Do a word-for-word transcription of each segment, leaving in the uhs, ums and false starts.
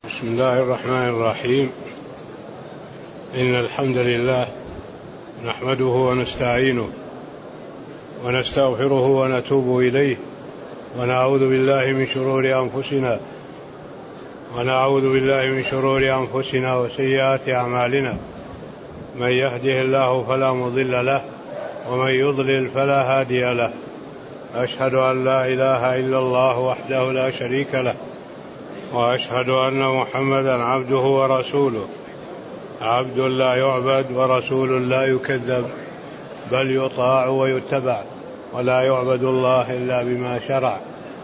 بسم الله الرحمن الرحيم. إن الحمد لله نحمده ونستعينه ونستغفره ونتوب إليه ونعوذ بالله من شرور أنفسنا ونعوذ بالله من شرور أنفسنا وسيئات أعمالنا. من يهده الله فلا مضل له ومن يضلل فلا هادي له. أشهد أن لا إله إلا الله وحده لا شريك له وأشهد أن محمدا عبده ورسوله. عبد لا يعبد ورسول لا يكذب بل يطاع ويتبع ولا يعبد الله إلا بما شرع.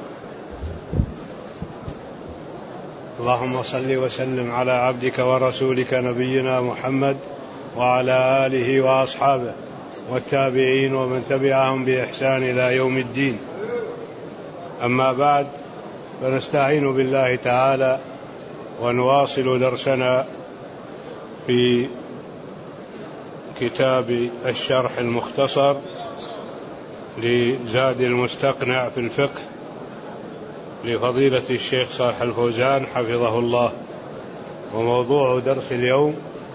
اللهم صل وسلم على عبدك ورسولك نبينا محمد وعلى آله وأصحابه والتابعين ومن تبعهم بإحسان إلى يوم الدين. أما بعد، فنستعين بالله تعالى ونواصل درسنا في كتاب الشرح المختصر لزاد المستقنع في الفقه لفضيلة الشيخ صالح الفوزان حفظه الله. وموضوع درس اليوم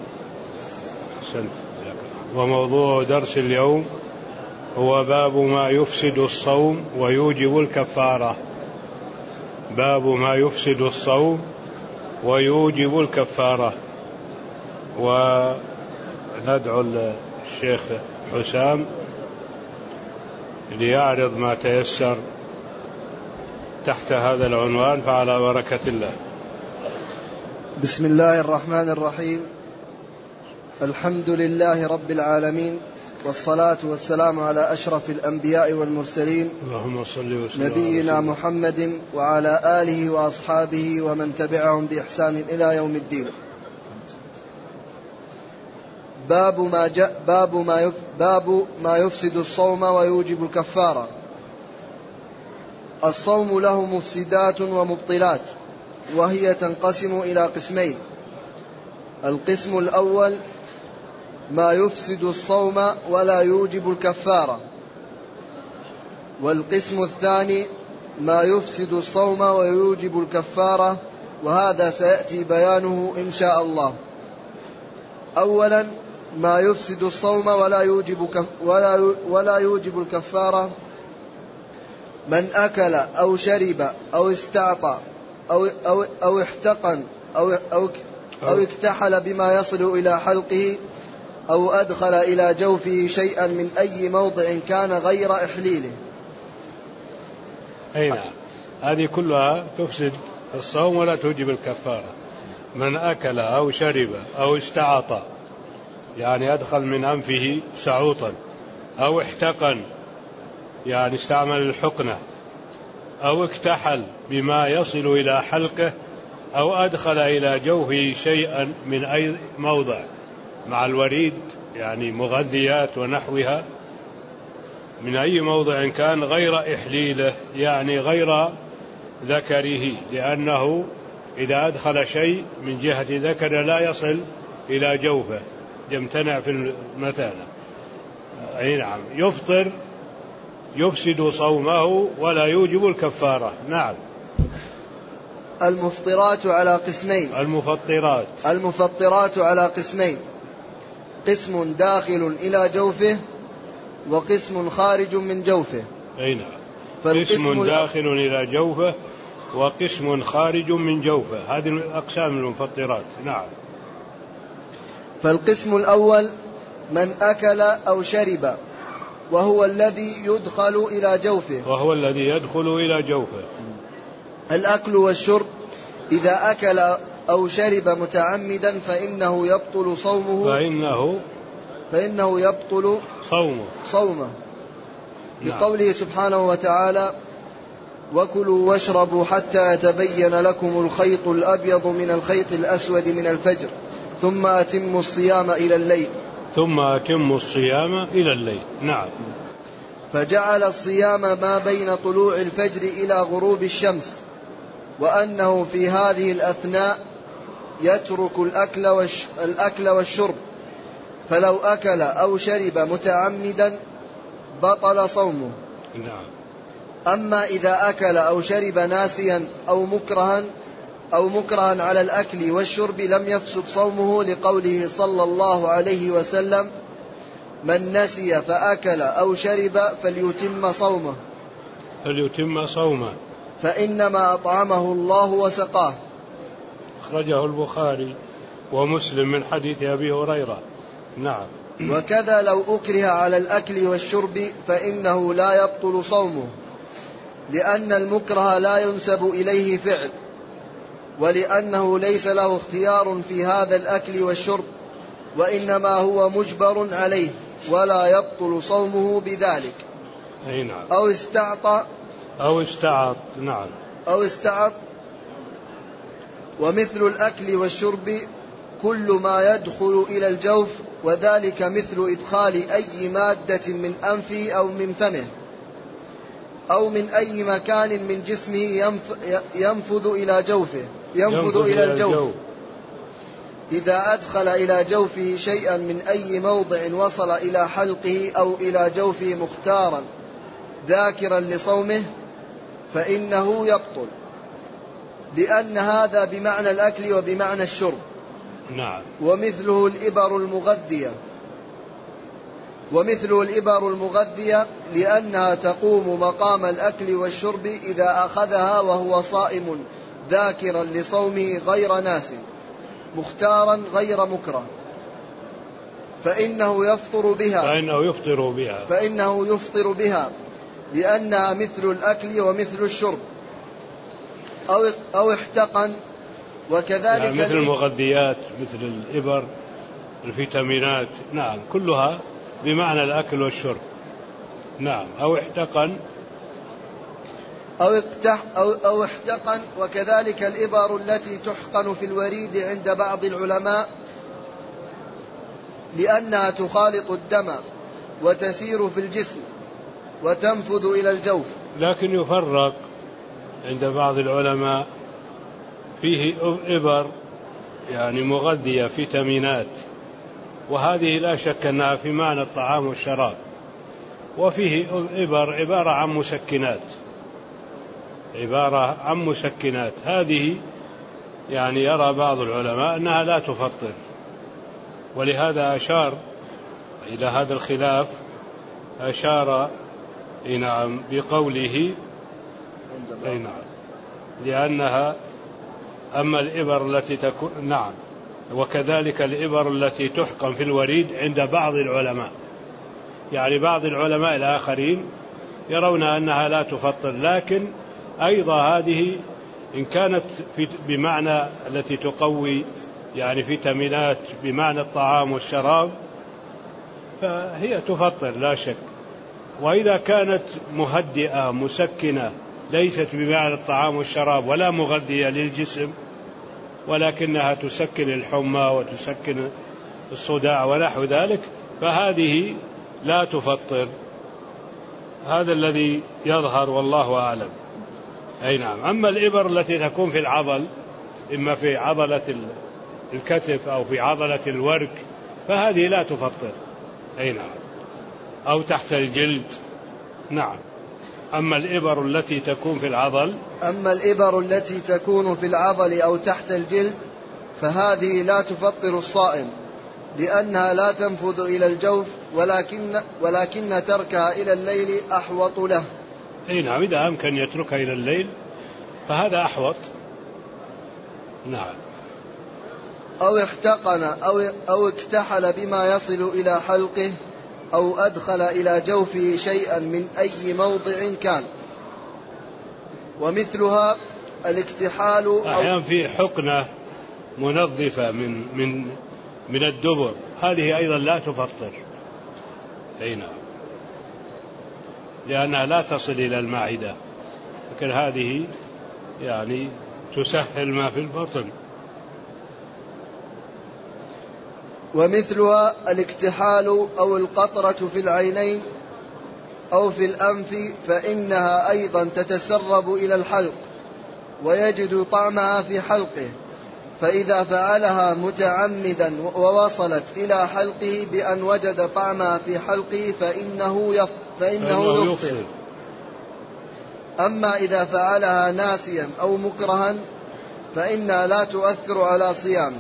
وموضوع درس اليوم هو باب ما يفسد الصوم ويوجب الكفارة. باب ما يفسد الصوم ويوجب الكفارة. وندعو الشيخ حسام ليعرض ما تيسر تحت هذا العنوان، فعلى بركة الله. بسم الله الرحمن الرحيم. الحمد لله رب العالمين، والصلاة والسلام على أشرف الأنبياء والمرسلين، اللهم صل وسلم نبينا محمد وعلى آله وأصحابه ومن تبعهم بإحسان إلى يوم الدين. باب ما جاء باب ما يف باب ما يفسد الصوم ويوجب الكفارة. الصوم له مفسدات ومبطلات، وهي تنقسم إلى قسمين. القسم الأول ما يفسد الصوم ولا يوجب الكفارة، والقسم الثاني ما يفسد الصوم ويوجب الكفارة، وهذا سيأتي بيانه إن شاء الله. أولا، ما يفسد الصوم ولا يوجب كف ولا ولا يوجب الكفارة: من أكل أو شرب أو استعطى أو أو أو احتقن أو أو أو اكتحل بما يصل إلى حلقه أو أدخل إلى جوفه شيئا من أي موضع كان غير إحليله. أي نعم، هذه كلها تفسد الصوم ولا توجب الكفارة. من أكل أو شرب أو استعطى، يعني أدخل من أنفه سعوطا، أو احتقن يعني استعمل الحقنة، أو اكتحل بما يصل إلى حلقه، أو أدخل إلى جوفه شيئا من أي موضع مع الوريد، يعني مغذيات ونحوها، من أي موضع كان غير إحليله، يعني غير ذكره، لأنه إذا أدخل شيء من جهة ذكر لا يصل إلى جوفه، يمتنع في المثانة. أي نعم، يفطر يفسد صومه ولا يوجب الكفارة. نعم. المفطرات على قسمين. المفطرات المفطرات على قسمين: قسم داخل إلى جوفه، وقسم خارج من جوفه. أي نعم، قسم داخل إلى جوفه وقسم خارج من جوفه، هذه أقسام المفطرات. نعم. فالقسم الأول من أكل أو شرب، وهو الذي يدخل إلى جوفه وهو الذي يدخل إلى جوفه. الأكل والشرب: إذا أكل أو شرب متعمدا فإنه يبطل صومه فإنه فإنه يبطل صومه صومه بقوله سبحانه وتعالى: وكلوا واشربوا حتى يتبين لكم الخيط الأبيض من الخيط الأسود من الفجر ثم أتموا الصيام إلى الليل ثم أتموا الصيام إلى الليل. نعم. فجعل الصيام ما بين طلوع الفجر إلى غروب الشمس، وأنه في هذه الأثناء يترك الأكل, والش... الأكل والشرب، فلو أكل أو شرب متعمدا بطل صومه. نعم. أما إذا أكل أو شرب ناسيا أو مكرها أو مكرها على الأكل والشرب لم يفسد صومه، لقوله صلى الله عليه وسلم: من نسي فأكل أو شرب فليتم صومه فليتم صومه فإنما أطعمه الله وسقاه. أخرجه البخاري ومسلم من حديث أبي هريرة. نعم. وكذا لو أكره على الأكل والشرب فإنه لا يبطل صومه، لأن المكره لا ينسب إليه فعل، ولأنه ليس له اختيار في هذا الأكل والشرب، وإنما هو مجبر عليه، ولا يبطل صومه بذلك. أي نعم. أو استعطى أو استعط. نعم. أو استعط. ومثل الأكل والشرب كل ما يدخل إلى الجوف، وذلك مثل إدخال أي مادة من أنفه أو من فمه أو من أي مكان من جسمه ينفذ إلى جوفه ينفذ إلى الجوف. إذا أدخل إلى جوفه شيئا من أي موضع وصل إلى حلقه أو إلى جوفه مختارا ذاكرا لصومه فإنه يبطل، لأن هذا بمعنى الأكل وبمعنى الشرب. نعم. ومثله الإبر المغذية ومثله الإبر المغذية لأنها تقوم مقام الأكل والشرب إذا أخذها وهو صائم ذاكرا لصومه غير ناس مختارا غير مكره، فإنه يفطر بها فإنه يفطر بها فإنه يفطر بها لأنها مثل الأكل ومثل الشرب. أو أو احتقن، وكذلك يعني مثل المغذيات، مثل الإبر، الفيتامينات. نعم، كلها بمعنى الأكل والشرب. نعم. أو احتقن أو, اقتح أو, أو احتقن وكذلك الإبر التي تحقن في الوريد عند بعض العلماء لأنها تخالط الدم وتسير في الجسم وتنفذ إلى الجوف. لكن يفرق عند بعض العلماء فيه إبر يعني مغذية فيتامينات، وهذه لا شك أنها في معنى الطعام والشراب، وفيه إبر عبارة عن مسكنات عبارة عن مسكنات هذه يعني يرى بعض العلماء أنها لا تفطر، ولهذا أشار إلى هذا الخلاف، أشار نعم بقوله أي نعم لأنها أما الإبر التي تكون نعم وكذلك الإبر التي تحقن في الوريد عند بعض العلماء، يعني بعض العلماء الآخرين يرون أنها لا تفطر، لكن أيضا هذه إن كانت في بمعنى التي تقوي يعني فيتامينات بمعنى الطعام والشراب فهي تفطر لا شك. وإذا كانت مهدئة مسكنة ليست بمعنى الطعام والشراب ولا مغذية للجسم ولكنها تسكن الحمى وتسكن الصداع ونحو ذلك فهذه لا تفطر. هذا الذي يظهر والله أعلم. أي نعم. أما الإبر التي تكون في العضل إما في عضلة الكتف أو في عضلة الورك فهذه لا تفطر. أي نعم. أو تحت الجلد. نعم. أما الإبر التي تكون في العضل أما الإبر التي تكون في العضل أو تحت الجلد فهذه لا تفطر الصائم، لأنها لا تنفذ إلى الجوف، ولكن, ولكن تركها إلى الليل أحوط له. أي نعم. إذا أمكن يتركها إلى الليل فهذا أحوط. نعم. أو احتقن أو, أو اكتحل بما يصل إلى حلقه أو أدخل إلى جوفه شيئا من أي موضع كان. ومثلها الاكتحال أحيانا في حقنة منظفة من من من الدبر، هذه أيضا لا تفطر. أي نعم. لأنها لا تصل إلى المعدة، لكن هذه يعني تسهل ما في البطن. ومثلها الاكتحال أو القطرة في العينين أو في الأنف، فإنها أيضا تتسرب إلى الحلق ويجد طعمها في حلقه، فإذا فعلها متعمدا ووصلت إلى حلقه بأن وجد طعمها في حلقه فإنه, يف فإنه يفطر. أما إذا فعلها ناسيا أو مكرها فإنها لا تؤثر على صيامه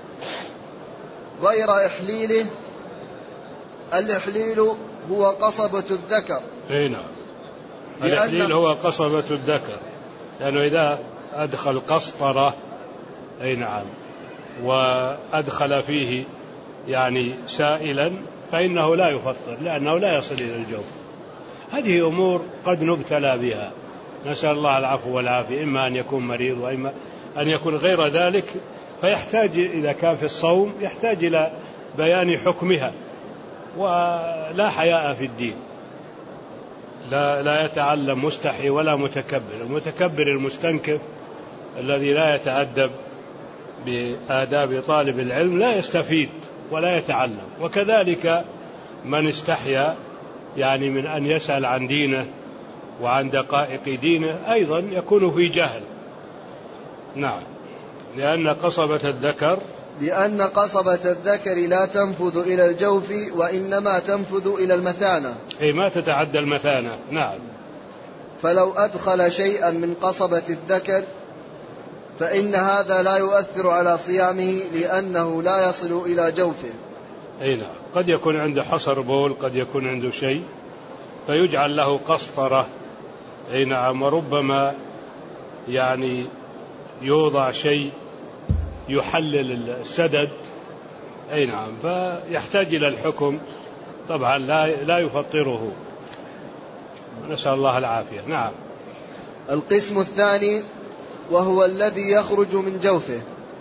غير إحليله. الإحليل هو قصبة الذكر. أي نعم، الإحليل هو قصبة الذكر، لأنه إذا أدخل قسطرة أي نعم وأدخل فيه يعني سائلا فإنه لا يفطر، لأنه لا يصل إلى الجوف. هذه أمور قد نبتلى بها، نسأل الله العفو والعافية، إما أن يكون مريض وإما أن يكون غير ذلك، فيحتاج إذا كان في الصوم يحتاج إلى بيان حكمها، ولا حياء في الدين، لا, لا يتعلم مستحي ولا متكبر. المتكبر المستنكف الذي لا يتأدب بآداب طالب العلم لا يستفيد ولا يتعلم. وكذلك من استحيا يعني من أن يسأل عن دينه وعن دقائق دينه أيضا يكون في جهل. نعم، لأن قصبة الذكر لأن قصبة الذكر لا تنفذ إلى الجوف وإنما تنفذ إلى المثانة، أي ما تتعدى المثانة. نعم، فلو أدخل شيئا من قصبة الذكر فإن هذا لا يؤثر على صيامه لأنه لا يصل إلى جوفه. أي نعم، قد يكون عنده حصر بول، قد يكون عنده شيء فيجعل له قسطرة. أي نعم، وربما يعني يوضع شيء يحلل السدد. أي نعم، فيحتاج إلى الحكم، طبعا لا لا يفطره، نسأل الله العافية. نعم. القسم الثاني وهو الذي يخرج من جوفه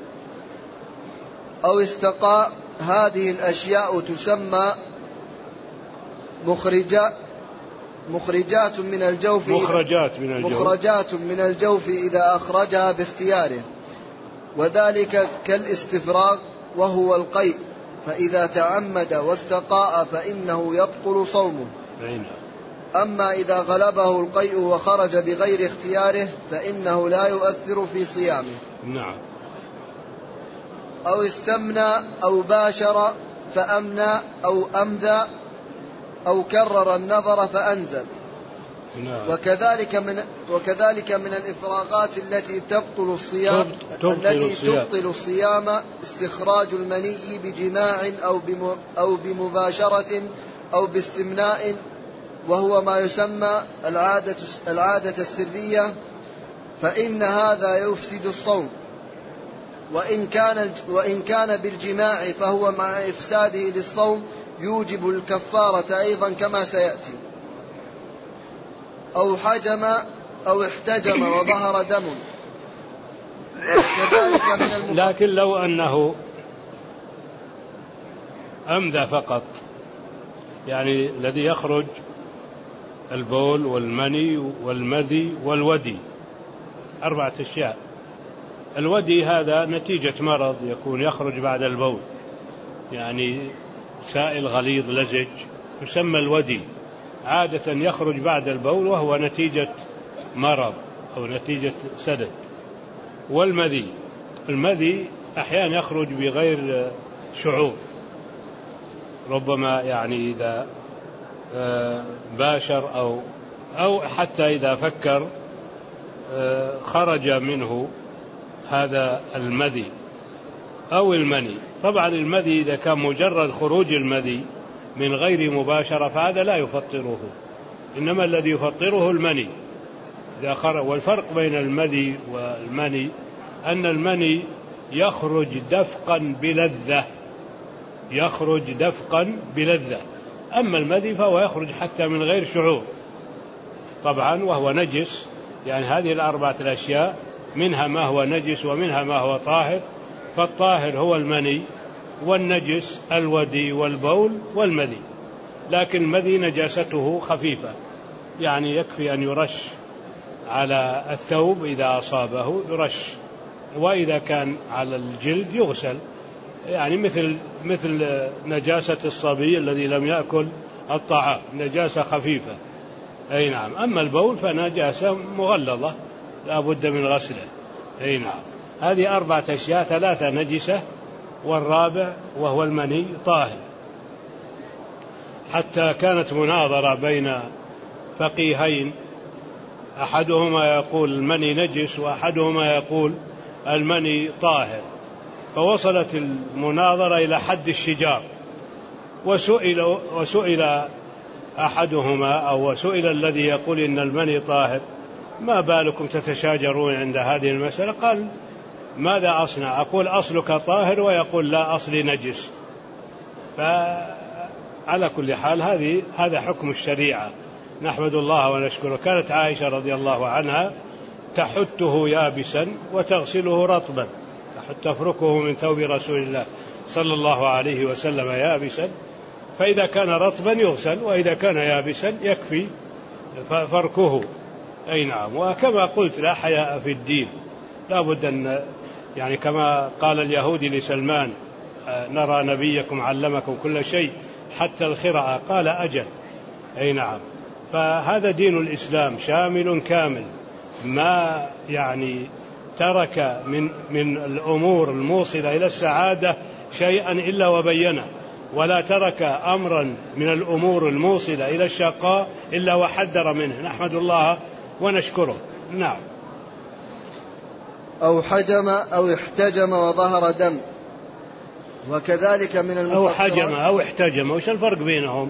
أو استقاء. هذه الأشياء تسمى مخرجات مخرجات من الجوف مخرجات من الجوف مخرجات من الجوف إذا أخرجها باختياره، وذلك كالاستفراغ وهو القيء، فإذا تعمد واستقاء فإنه يبطل صومه. أما إذا غلبه القيء وخرج بغير اختياره فإنه لا يؤثر في صيامه. نعم. أو استمنى أو باشر فأمنى أو أمذى أو كرر النظر فأنزل. نعم. وكذلك من وكذلك من الإفراغات التي تبطل الصيام تبطل التي الصيام. تبطل الصيام استخراج المني بجماع أو أو بمباشرة أو باستمناء، وهو ما يسمى العادة العادة السرية، فإن هذا يفسد الصوم، وإن كان وإن كان بالجماع فهو مع إفساده للصوم يوجب الكفارة أيضا كما سيأتي. أو حجم أو احتجم وظهر دم، كذلك من المف... لكن لو أنه أمذى فقط، يعني الذي يخرج البول والمني والمذي والودي، أربعة أشياء. الودي هذا نتيجة مرض يكون يخرج بعد البول، يعني سائل غليظ لزج يسمى الودي، عادة يخرج بعد البول وهو نتيجة مرض أو نتيجة سدد. والمذي، المذي أحيانا يخرج بغير شعور، ربما يعني إذا باشر أو أو حتى إذا فكر خرج منه هذا المذي أو المني. طبعا المذي إذا كان مجرد خروج المذي من غير مباشرة فهذا لا يفطره، إنما الذي يفطره المني إذا خرج. والفرق بين المذي والمني أن المني يخرج دفقا بلذة، يخرج دفقا بلذة، أما المذي فهو يخرج حتى من غير شعور طبعا، وهو نجس. يعني هذه الأربعة الأشياء منها ما هو نجس ومنها ما هو طاهر، فالطاهر هو المني، والنجس الودي والبول والمذي. لكن المذي نجاسته خفيفة، يعني يكفي أن يرش على الثوب إذا أصابه يرش، وإذا كان على الجلد يغسل، يعني مثل مثل نجاسة الصبي الذي لم يأكل الطعام، نجاسة خفيفة. أي نعم. أما البول فنجاسة مغلظة لا بد من غسله. أي نعم. هذه أربعة أشياء، ثلاثة نجسة والرابع وهو المني طاهر. حتى كانت مناظرة بين فقيهين، أحدهما يقول المني نجس وأحدهما يقول المني طاهر، فوصلت المناظرة إلى حد الشجار، وسئل, وسئل أحدهما أو سئل الذي يقول إن المني طاهر: ما بالكم تتشاجرون عند هذه المسألة؟ قال: ماذا أصنع؟ أقول أصلك طاهر ويقول لا، أصلي نجس. فعلى كل حال هذه هذا حكم الشريعة، نحمد الله ونشكره. كانت عائشة رضي الله عنها تحته يابسا وتغسله رطبا، تفركه من ثوب رسول الله صلى الله عليه وسلم يابسا، فإذا كان رطبا يغسل، وإذا كان يابسا يكفي فركه. أي نعم. وكما قلت لا حياء في الدين، لا بد أن يعني كما قال اليهودي لسلمان: نرى نبيكم علمكم كل شيء حتى الخرعة، قال: أجل. أي نعم. فهذا دين الإسلام شامل كامل، ما يعني ترك من من الأمور الموصلة إلى السعادة شيئا إلا وبينه، ولا ترك أمرا من الأمور الموصلة إلى الشقاء إلا وحذر منه، نحمد الله ونشكره. نعم. أو حجم أو احتجم وظهر دم، وكذلك من المفطرات. أو حجم أو احتجم، وش الفرق بينهم؟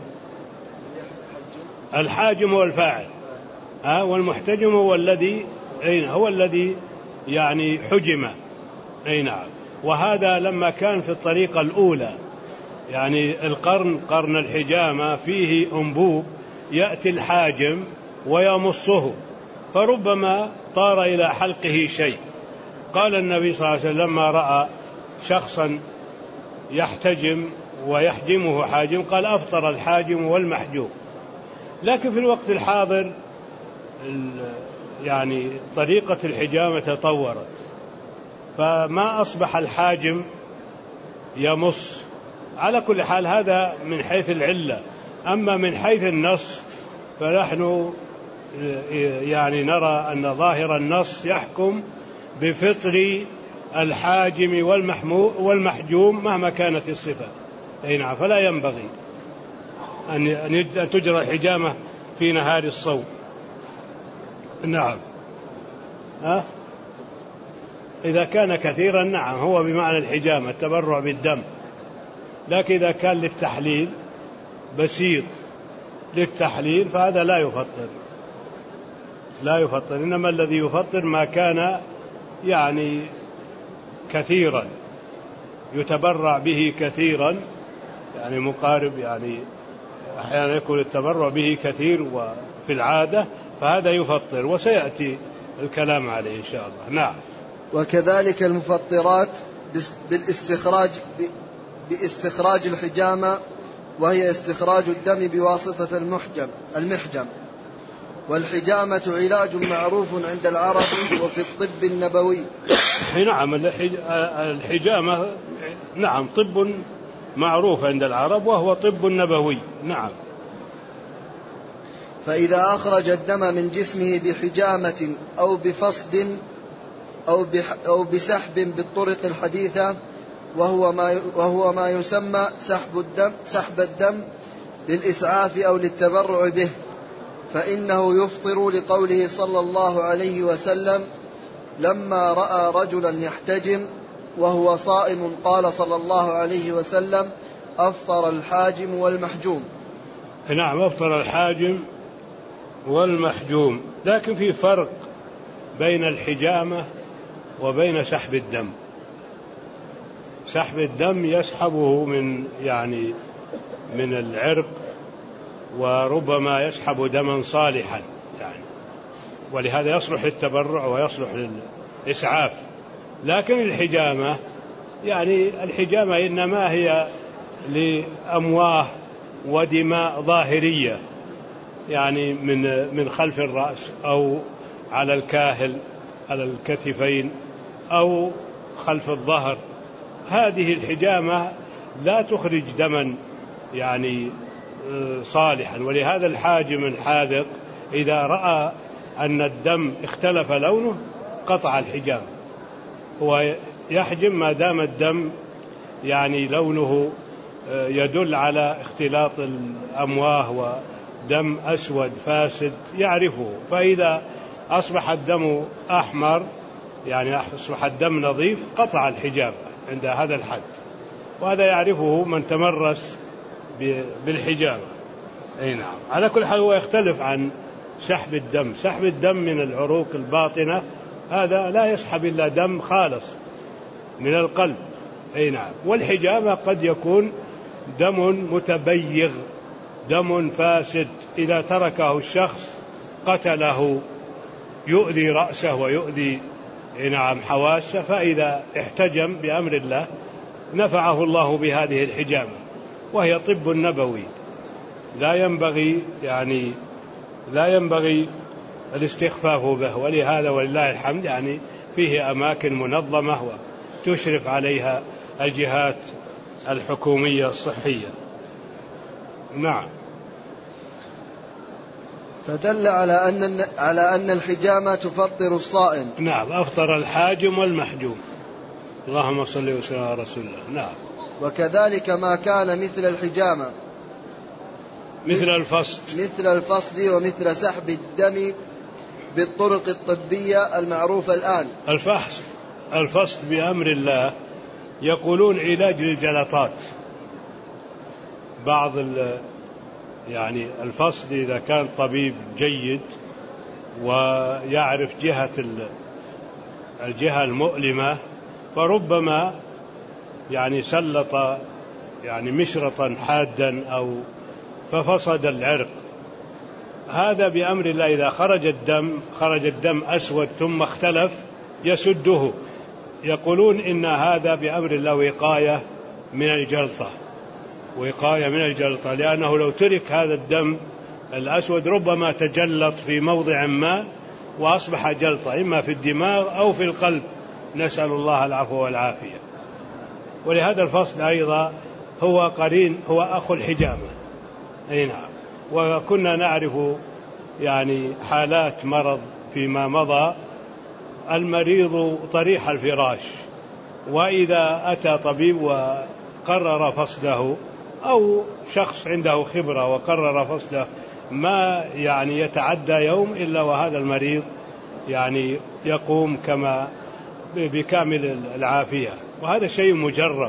الحاجم هو الفاعل، ها، والمحتجم هو الذي هو الذي يعني حجم. أي نعم. وهذا لما كان في الطريقة الأولى، يعني القرن قرن الحجامة فيه أنبوب يأتي الحاجم ويمصه، فربما طار إلى حلقه شيء. قال النبي صلى الله عليه وسلم لما رأى شخصا يحتجم ويحجمه حاجم قال: أفطر الحاجم والمحجوم. لكن في الوقت الحاضر يعني طريقة الحجامة تطورت، فما أصبح الحاجم يمص. على كل حال هذا من حيث العلة. أما من حيث النص فنحن يعني نرى أن ظاهر النص يحكم بفطر الحاجم والمحجوم مهما كانت الصفة. أي نعم. فلا ينبغي أن تجرى الحجامة في نهار الصوم. نعم. أه؟ إذا كان كثيرا نعم، هو بمعنى الحجامة التبرع بالدم. لكن إذا كان للتحليل بسيط للتحليل فهذا لا يفطر، لا يفطر. إنما الذي يفطر ما كان يعني كثيرا يتبرع به كثيرا، يعني مقارب، يعني أحيانا يكون التبرع به كثير وفي العادة، فهذا يفطر، وسيأتي الكلام عليه إن شاء الله. نعم. وكذلك المفطرات بالاستخراج باستخراج الحجامة، وهي استخراج الدم بواسطة المحجم المحجم. والحجامة علاج معروف عند العرب وفي الطب النبوي. نعم. الحجامة نعم طب معروف عند العرب وهو طب نبوي. نعم. فإذا أخرج الدم من جسمه بحجامة أو بفصد أو, أو بسحب بالطرق الحديثة، وهو ما, وهو ما يسمى سحب الدم, سحب الدم للإسعاف أو للتبرع به، فإنه يفطر لقوله صلى الله عليه وسلم: لما رأى رجلا يحتجم وهو صائم قال صلى الله عليه وسلم: أفطر الحاجم والمحجوم. نعم. أفطر الحاجم والمحجوم. لكن في فرق بين الحجامة وبين سحب الدم. سحب الدم يسحبه من يعني من العرق، وربما يسحب دما صالحا يعني، ولهذا يصلح للتبرع ويصلح للإسعاف. لكن الحجامة يعني الحجامة إنما هي لأمواه ودماء ظاهرية، يعني من من خلف الرأس أو على الكاهل على الكتفين أو خلف الظهر. هذه الحجامة لا تخرج دما يعني صالحا، ولهذا الحاجم الحاذق إذا رأى أن الدم اختلف لونه قطع الحجام. هو يحجم ما دام الدم يعني لونه يدل على اختلاط الأمواه ودم أسود فاسد يعرفه، فإذا أصبح الدم أحمر يعني أصبح الدم نظيف قطع الحجامة عند هذا الحد، وهذا يعرفه من تمرس بالحجامة. أي نعم. على كل حال هو يختلف عن سحب الدم. سحب الدم من العروق الباطنة هذا لا يسحب إلا دم خالص من القلب. أي نعم. والحجامة قد يكون دم متبيغ، دم فاسد إذا تركه الشخص قتله، يؤذي رأسه ويؤذي نعم حواسه، فإذا احتجم بأمر الله نفعه الله بهذه الحجامة، وهي طب نبوي لا ينبغي يعني لا ينبغي الاستخفاف به. ولهذا ولله الحمد يعني فيه أماكن منظمة وتشرف عليها الجهات الحكومية الصحية. نعم. فدل على أن على أن الحجامة تفطر الصائم. نعم. أفطر الحاجم والمحجوم. اللهم صل وسلم على رسول الله. نعم. وكذلك ما كان مثل الحجامة مثل الفصد مثل الفصد ومثل سحب الدم بالطرق الطبية المعروفة الآن. الفحص الفصد بأمر الله يقولون علاج للجلطات. بعض يعني الفصد إذا كان طبيب جيد ويعرف جهة الجهة المؤلمة فربما يعني سلط يعني مشرطا حادا أو ففصد العرق. هذا بأمر الله إذا خرج الدم خرج الدم أسود ثم اختلف يسده. يقولون إن هذا بأمر الله وقاية من الجلطة، وقاية من الجلطة، لأنه لو ترك هذا الدم الأسود ربما تجلط في موضع ما وأصبح جلطة إما في الدماغ أو في القلب، نسأل الله العفو والعافية. ولهذا الفصل أيضا هو قرين هو أخو الحجامة. أي نعم. وكنا نعرف يعني حالات مرض فيما مضى المريض طريح الفراش، وإذا أتى طبيب وقرر فصله أو شخص عنده خبرة وقرر فصله ما يعني يتعدى يوم إلا وهذا المريض يعني يقوم كما بكامل العافية، وهذا شيء مجرب.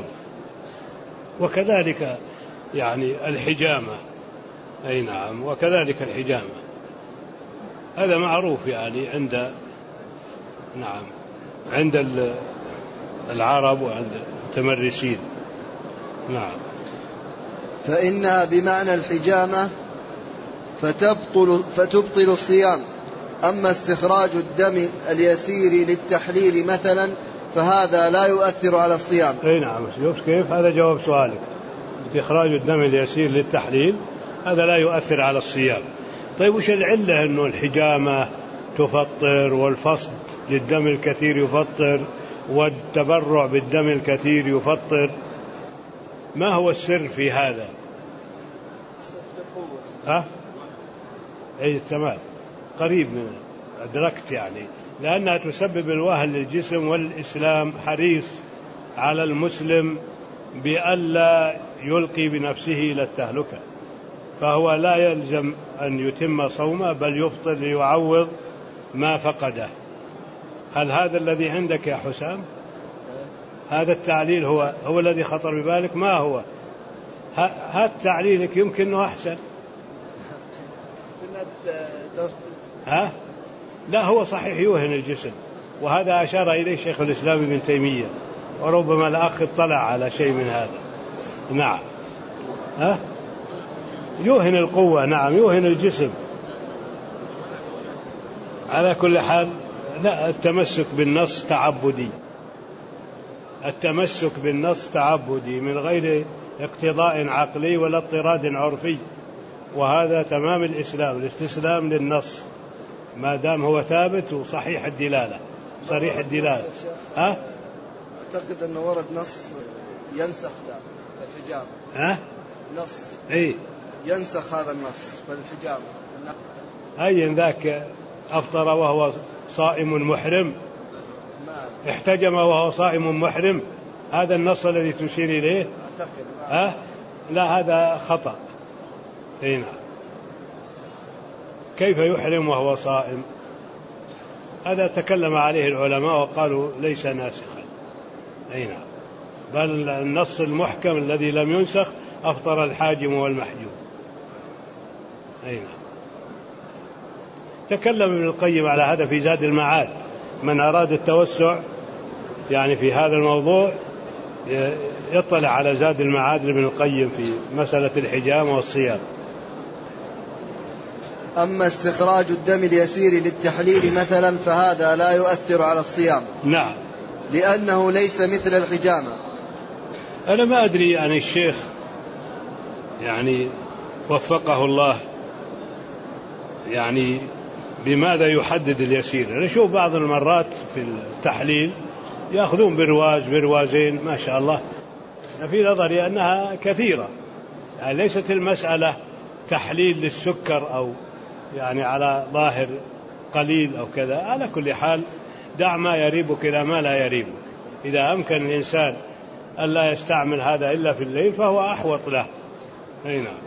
وكذلك يعني الحجامة. أي نعم. وكذلك الحجامة هذا معروف يعني عند نعم عند العرب وعند المتمرسين. نعم. فإنها بمعنى الحجامة فتبطل, فتبطل الصيام. أما استخراج الدم اليسير للتحليل مثلا فهذا لا يؤثر على الصيام. أي نعم. شوف كيف هذا جواب سؤالك. استخراج الدم اليسير للتحليل هذا لا يؤثر على الصيام. طيب وش العلة أنه الحجامة تفطر والفصد للدم الكثير يفطر والتبرع بالدم الكثير يفطر؟ ما هو السر في هذا؟ ها؟ أي تمام قريب من أدركت يعني لأنها تسبب الوهن للجسم، والإسلام حريص على المسلم بألا يلقي بنفسه إلى التهلكة، فهو لا يلزم أن يتم صومه بل يفطر ليعوض ما فقده. هل هذا الذي عندك يا حسام؟ هذا التعليل هو هو الذي خطر ببالك؟ ما هو؟ هات تعليلك يمكن أنه أحسن. ها؟ لا هو صحيح يوهن الجسم، وهذا أشار إليه شيخ الإسلام ابن تيمية، وربما الأخ اطلع على شيء من هذا. نعم. ها؟ يوهن القوة. نعم يوهن الجسم. على كل حال لا، التمسك بالنص تعبدي، التمسك بالنص تعبدي من غير اقتضاء عقلي ولا اضطراد عرفي، وهذا تمام الإسلام، الاستسلام للنص ما دام هو ثابت وصحيح الدلالة صريح الدلالة. ها؟ أعتقد أنه ورد نص ينسخ ذا الحجامة. ها؟ نص اي ينسخ هذا النص فالحجامة. أي ذاك أفطر وهو صائم محرم، احتجم وهو صائم محرم، هذا النص الذي تشير إليه؟ ها؟ لا هذا خطأ. اي نعم. كيف يحرم وهو صائم؟ هذا تكلم عليه العلماء وقالوا ليس ناسخا. أي نعم، بل النص المحكم الذي لم ينسخ أفطر الحاجم والمحجوم. أي نعم. تكلم ابن القيم على هذا في زاد المعاد، من أراد التوسع يعني في هذا الموضوع يطلع على زاد المعاد لابن القيم في مسألة الحجام والصيام. أما استخراج الدم اليسير للتحليل مثلا فهذا لا يؤثر على الصيام. نعم، لأنه ليس مثل الحجامة. أنا ما أدري يعني الشيخ يعني وفقه الله يعني بماذا يحدد اليسير. أنا أشوف بعض المرات في التحليل يأخذون برواز بروازين ما شاء الله، في نظري أنها كثيرة، يعني ليست المسألة تحليل للسكر أو يعني على ظاهر قليل أو كذا. على كل حال دع ما يريبك إلى ما لا يريبك. إذا أمكن الإنسان أن لا يستعمل هذا إلا في الليل فهو أحوط له. أي نعم.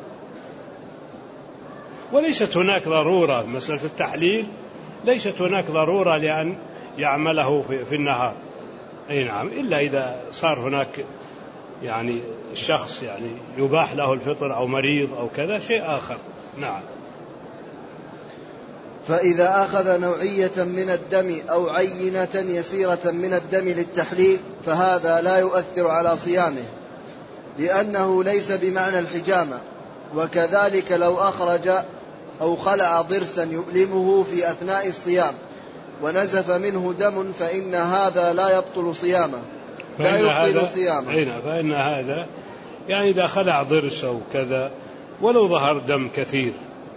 وليست هناك ضرورة مسألة التحليل، ليست هناك ضرورة لأن يعمله في, في النهار. أي نعم، إلا إذا صار هناك يعني الشخص يعني يباح له الفطر أو مريض أو كذا شيء آخر. نعم. فإذا أخذ نوعية من الدم أو عينة يسيرة من الدم للتحليل فهذا لا يؤثر على صيامه، لأنه ليس بمعنى الحجامة. وكذلك لو أخرج أو خلع ضرسا يؤلمه في أثناء الصيام ونزف منه دم فإن هذا لا يبطل صيامه، لا يبطل صيامه. فإن هذا يعني إذا خلع ضرس أو كذا ولو ظهر دم كثير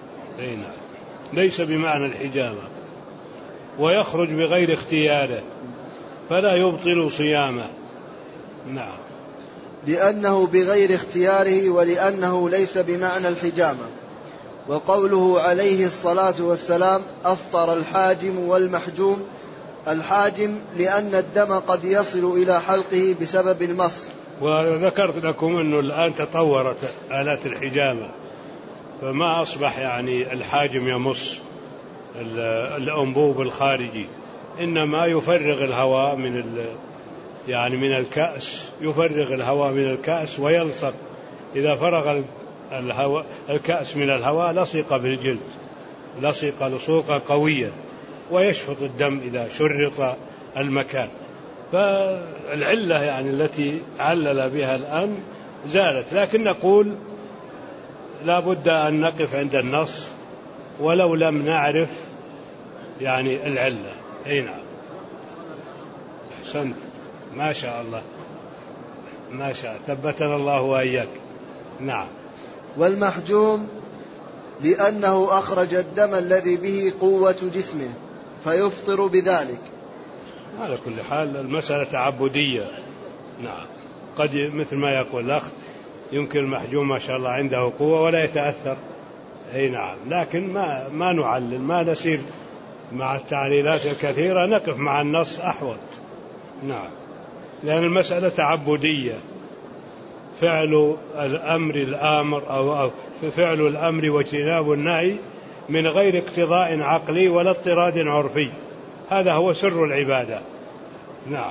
ليس بمعنى الحجامة ويخرج بغير اختياره فلا يبطل صيامه. نعم. لأنه بغير اختياره ولأنه ليس بمعنى الحجامة. وقوله عليه الصلاة والسلام أفطر الحاجم والمحجوم، الحاجم لأن الدم قد يصل إلى حلقه بسبب المص. وذكرت لكم أنه الآن تطورت آلات الحجامة فما أصبح يعني الحاجم يمص الأنبوب الخارجي، إنما يفرغ الهواء من يعني من الكأس، يفرغ الهواء من الكأس ويلصق. إذا فرغ الهواء الكأس من الهواء لصق بالجلد، لصق لصوقا قويا ويشفط الدم إذا شرط المكان. فالعلة يعني التي علل بها الآن زالت، لكن نقول لا بد أن نقف عند النص ولو لم نعرف يعني العلة. أي نعم. أحسنت، ما شاء الله، ما شاء، ثبتنا الله وإياك. نعم. والمحجوم لأنه أخرج الدم الذي به قوة جسمه فيفطر بذلك. على كل حال المسألة تعبدية. نعم. قد مثل ما يقول الأخ يمكن المحجوم ما شاء الله عنده قوة ولا يتأثر. أي نعم، لكن ما ما نعلل، ما نسير مع التعليلات الكثيرة، نقف مع النص أحوط. نعم. لأن المسألة تعبدية، فعل الأمر الآمر أو فعل الأمر واجتناب النهي من غير اقتضاء عقلي ولا اضطراد عرفي، هذا هو سر العبادة. نعم.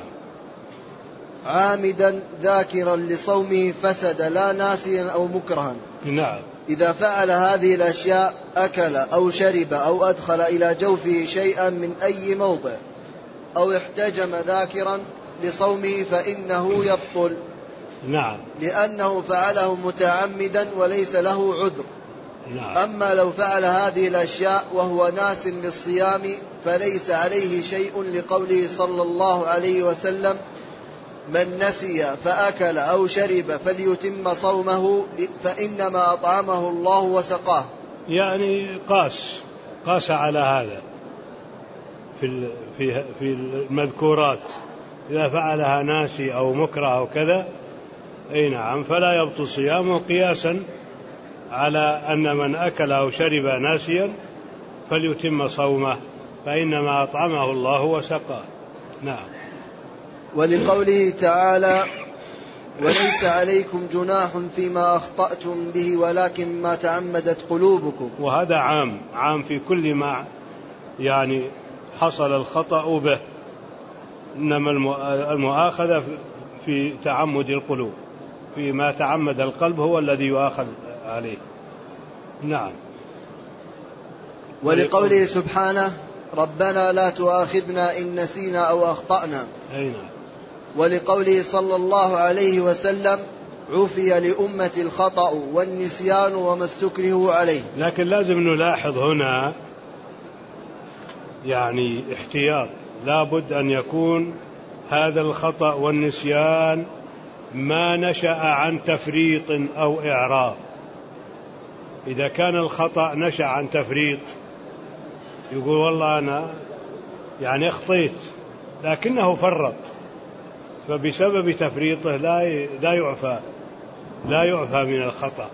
عامدا ذاكرا لصومه فسد لا ناسيا أو مكرها. نعم. إذا فعل هذه الأشياء أكل أو شرب أو أدخل إلى جوفه شيئا من أي موضع أو احتجم ذاكرا لصومه فإنه يبطل. نعم. لأنه فعله متعمدا وليس له عذر. نعم. أما لو فعل هذه الأشياء وهو ناس للصيام فليس عليه شيء، لقوله صلى الله عليه وسلم من نسي فأكل أو شرب فليتم صومه فإنما أطعمه الله وسقاه. يعني قاس قاس على هذا في في في المذكورات، إذا فعلها ناسي أو مكره أو كذا أي نعم فلا يبطل صيامه، قياسا على أن من أكل أو شرب ناسيا فليتم صومه فإنما أطعمه الله وسقاه. نعم. ولقوله تعالى وليس عليكم جناح فيما أخطأتم به ولكن ما تعمدت قلوبكم. وهذا عام عام في كل ما يعني حصل الخطأ به، إنما المؤاخذة في تعمد القلوب، فيما تعمد القلب هو الذي يؤاخذ عليه. نعم. ولقوله سبحانه ربنا لا تؤاخذنا إن نسينا أو أخطأنا. أين. ولقوله صلى الله عليه وسلم عفي لأمة الخطأ والنسيان وما استكرهوا عليه. لكن لازم نلاحظ هنا يعني احتياط، لا بد أن يكون هذا الخطأ والنسيان ما نشأ عن تفريط أو إعراض. إذا كان الخطأ نشأ عن تفريط، يقول والله أنا يعني أخطيت لكنه فرط، فبسبب تفريطه لا لا يعفى لا يعفى من الخطأ.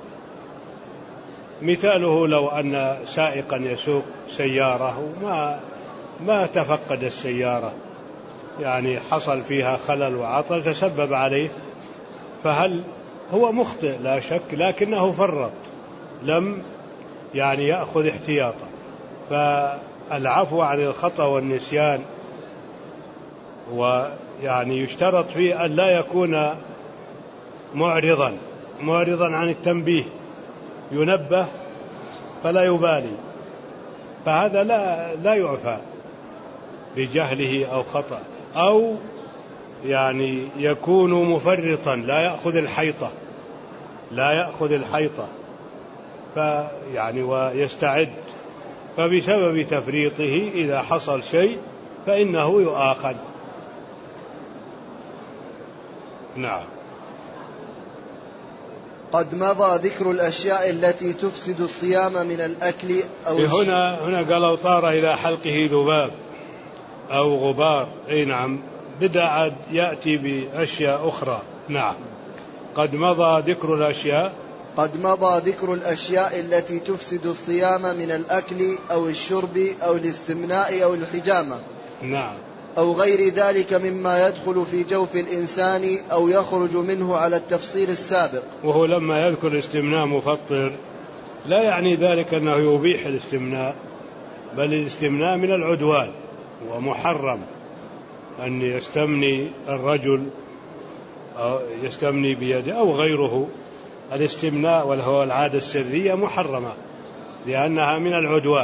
مثاله لو أن سائقا يسوق سيارة وما ما تفقد السيارة، يعني حصل فيها خلل وعطل تسبب عليه، فهل هو مخطئ؟ لا شك، لكنه فرط، لم يعني يأخذ احتياطا. فالعفو عن الخطأ والنسيان، ويعني يشترط فيه أن لا يكون معرضا معرضا عن التنبيه، ينبه فلا يبالي، فهذا لا لا يعفى بجهله أو خطأ. أو يعني يكون مفرطا، لا يأخذ الحيطة لا يأخذ الحيطة فيعني ويستعد، فبسبب تفريطه إذا حصل شيء فإنه يؤاخذ. نعم. قد مضى ذكر الأشياء التي تفسد الصيام من الأكل أو هنا هنا قال أو طار إلى حلقه ذباب أو غبار. أي نعم، بدأ يأتي بأشياء أخرى. نعم. قد مضى ذكر الأشياء قد مضى ذكر الأشياء التي تفسد الصيام من الأكل أو الشرب أو الاستمناء أو الحجامة. نعم. أو غير ذلك مما يدخل في جوف الإنسان أو يخرج منه على التفصيل السابق. وهو لما يذكر الاستمناء مفطر لا يعني ذلك أنه يبيح الاستمناء، بل الاستمناء من العدوان ومحرم، أن يستمني الرجل أو يستمني بيده أو غيره. الاستمناء وهو العادة السرية محرمة لأنها من العدوان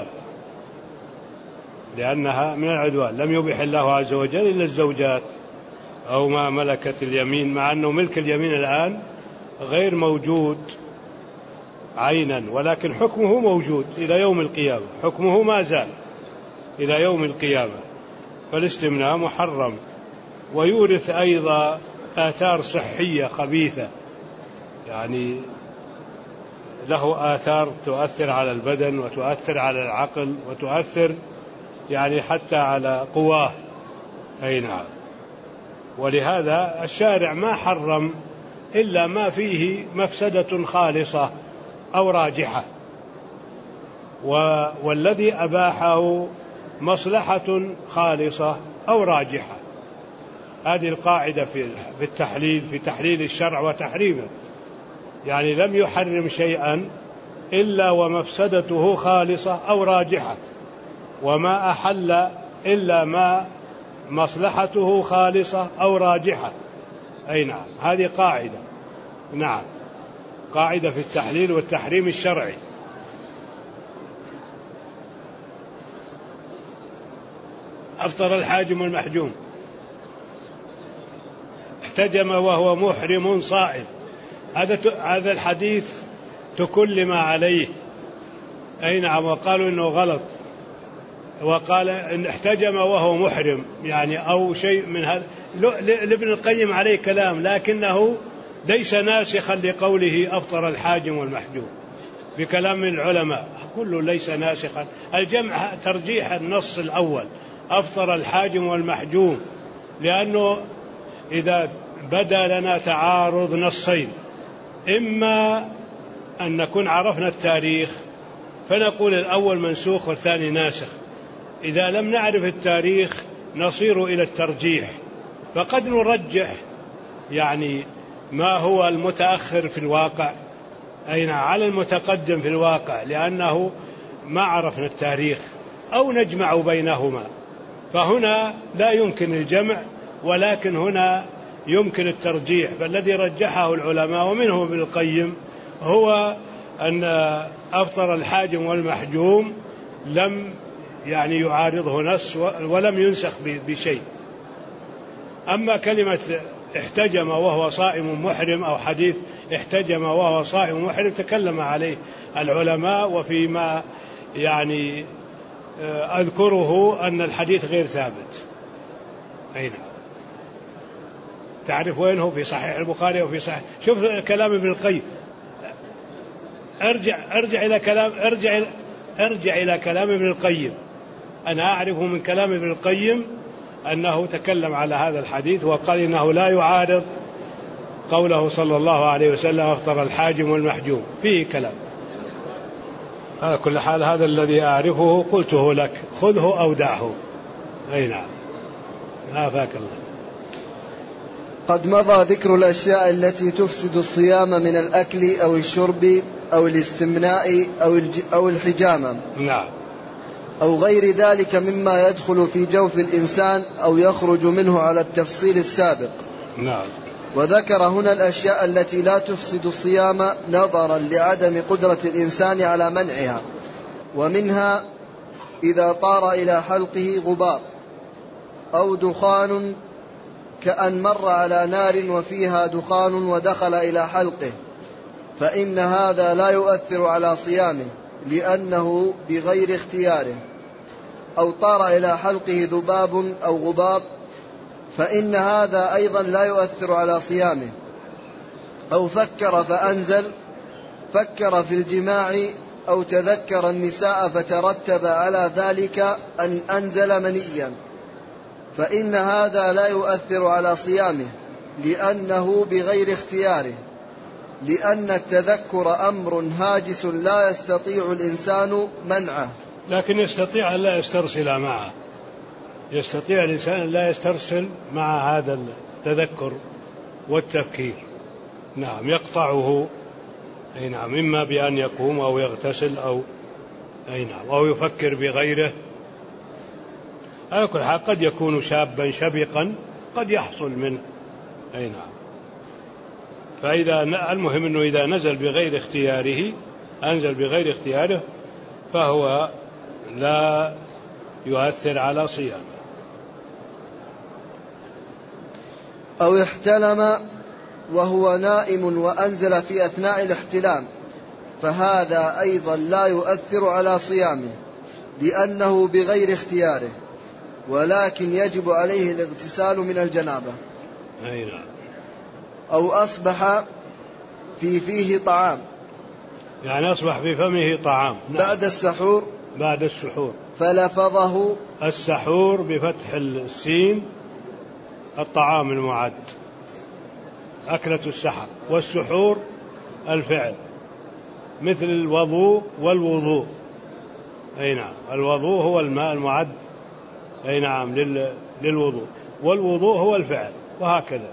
لأنها من العدوان لم يبح الله عز وجل إلا الزوجات أو ما ملكت اليمين، مع أنه ملك اليمين الآن غير موجود عينا، ولكن حكمه موجود إلى يوم القيامة، حكمه ما زال إلى يوم القيامة. فالاستمناء محرم، ويورث أيضا آثار صحية خبيثة، يعني له آثار تؤثر على البدن وتؤثر على العقل وتؤثر يعني حتى على قواه. أي نعم. ولهذا الشارع ما حرم إلا ما فيه مفسدة خالصة أو راجحة، والذي أباحه مصلحة خالصة أو راجحة. هذه القاعدة في التحليل، في تحليل الشرع وتحريمه، يعني لم يحرم شيئا إلا ومفسدته خالصة أو راجحة، وما أحل إلا ما مصلحته خالصة أو راجحة. أي نعم، هذه قاعدة. نعم، قاعدة في التحليل والتحريم الشرعي. أفطر الحاجم والمحجوم، احتجم وهو محرم صائم، هذا هذا الحديث تكلم عليه. أي نعم، وقالوا إنه غلط، وقال إن احتجم وهو محرم يعني أو شيء من هذا. لابن القيم عليه كلام، لكنه ليس ناسخا لقوله أفطر الحاجم والمحجوم بكلام العلماء، كله ليس ناسخا. الجمع ترجيح النص الأول أفطر الحاجم والمحجوم، لأنه إذا بدا لنا تعارض نصين، إما أن نكون عرفنا التاريخ فنقول الأول منسوخ والثاني ناسخ، إذا لم نعرف التاريخ نصير إلى الترجيح، فقد نرجح يعني ما هو المتأخر في الواقع أين على المتقدم في الواقع، لأنه ما عرفنا التاريخ، أو نجمع بينهما فهنا لا يمكن الجمع، ولكن هنا يمكن الترجيح. فالذي رجحه العلماء ومنه ابن القيم هو أن أفطر الحاجم والمحجوم لم يعني يعارضه نص ولم ينسخ بشيء. أما كلمة احتجم وهو صائم محرم أو حديث احتجم وهو صائم محرم تكلم عليه العلماء، وفيما يعني أذكره أن الحديث غير ثابت. أين تعرف وين هو؟ في صحيح البخاري وفي صحيح. شوف كلام ابن القيم، ارجع ارجع إلى كلام ارجع ارجع إلى كلام ابن القيم. أنا أعرف من كلام ابن القيم أنه تكلم على هذا الحديث وقال إنه لا يعارض قوله صلى الله عليه وسلم أفطر الحاجم والمحجوم، فيه كلام. على كل حال هذا الذي أعرفه قلته لك، خذه أو دعه. أي نعم، عافاك الله. قد مضى ذكر الأشياء التي تفسد الصيام من الأكل أو الشرب أو الاستمناء أو أو الحجامة، نعم، أو غير ذلك مما يدخل في جوف الإنسان أو يخرج منه على التفصيل السابق. نعم. وذكر هنا الأشياء التي لا تفسد الصيام نظرا لعدم قدرة الإنسان على منعها، ومنها إذا طار إلى حلقه غبار أو دخان كأن مر على نار وفيها دخان ودخل إلى حلقه، فإن هذا لا يؤثر على صيامه لأنه بغير اختياره. أو طار إلى حلقه ذباب أو غبار، فإن هذا أيضا لا يؤثر على صيامه. أو فكر فأنزل، فكر في الجماع أو تذكر النساء فترتب على ذلك أن أنزل منيا، فإن هذا لا يؤثر على صيامه لأنه بغير اختياره، لأن التذكر أمر هاجس لا يستطيع الإنسان منعه. لكن يستطيع أن لا يسترسل معه، يستطيع الإنسان أن لا يسترسل مع هذا التذكر والتفكير. نعم، يقطعه. أي نعم، إما بأن يقوم أو يغتسل أو أي نعم أو يفكر بغيره. على كل حال قد يكون شابا شبقا قد يحصل منه. أي نعم. فإذا المهم أنه إذا نزل بغير اختياره أنزل بغير اختياره فهو لا يؤثر على صيامه. أو احتلم وهو نائم وأنزل في أثناء الاحتلام، فهذا أيضا لا يؤثر على صيامه لأنه بغير اختياره، ولكن يجب عليه الاغتسال من الجنابة. أي نعم. أو أصبح في فيه طعام، يعني أصبح في فمه طعام. نعم. بعد السحور بعد السحور فلفظه. السحور بفتح السين الطعام المعد، أكلة السحر، والسحور الفعل مثل الوضوء والوضوء. أي نعم، الوضوء هو الماء المعد أي نعم للوضوء، والوضوء هو الفعل، وهكذا.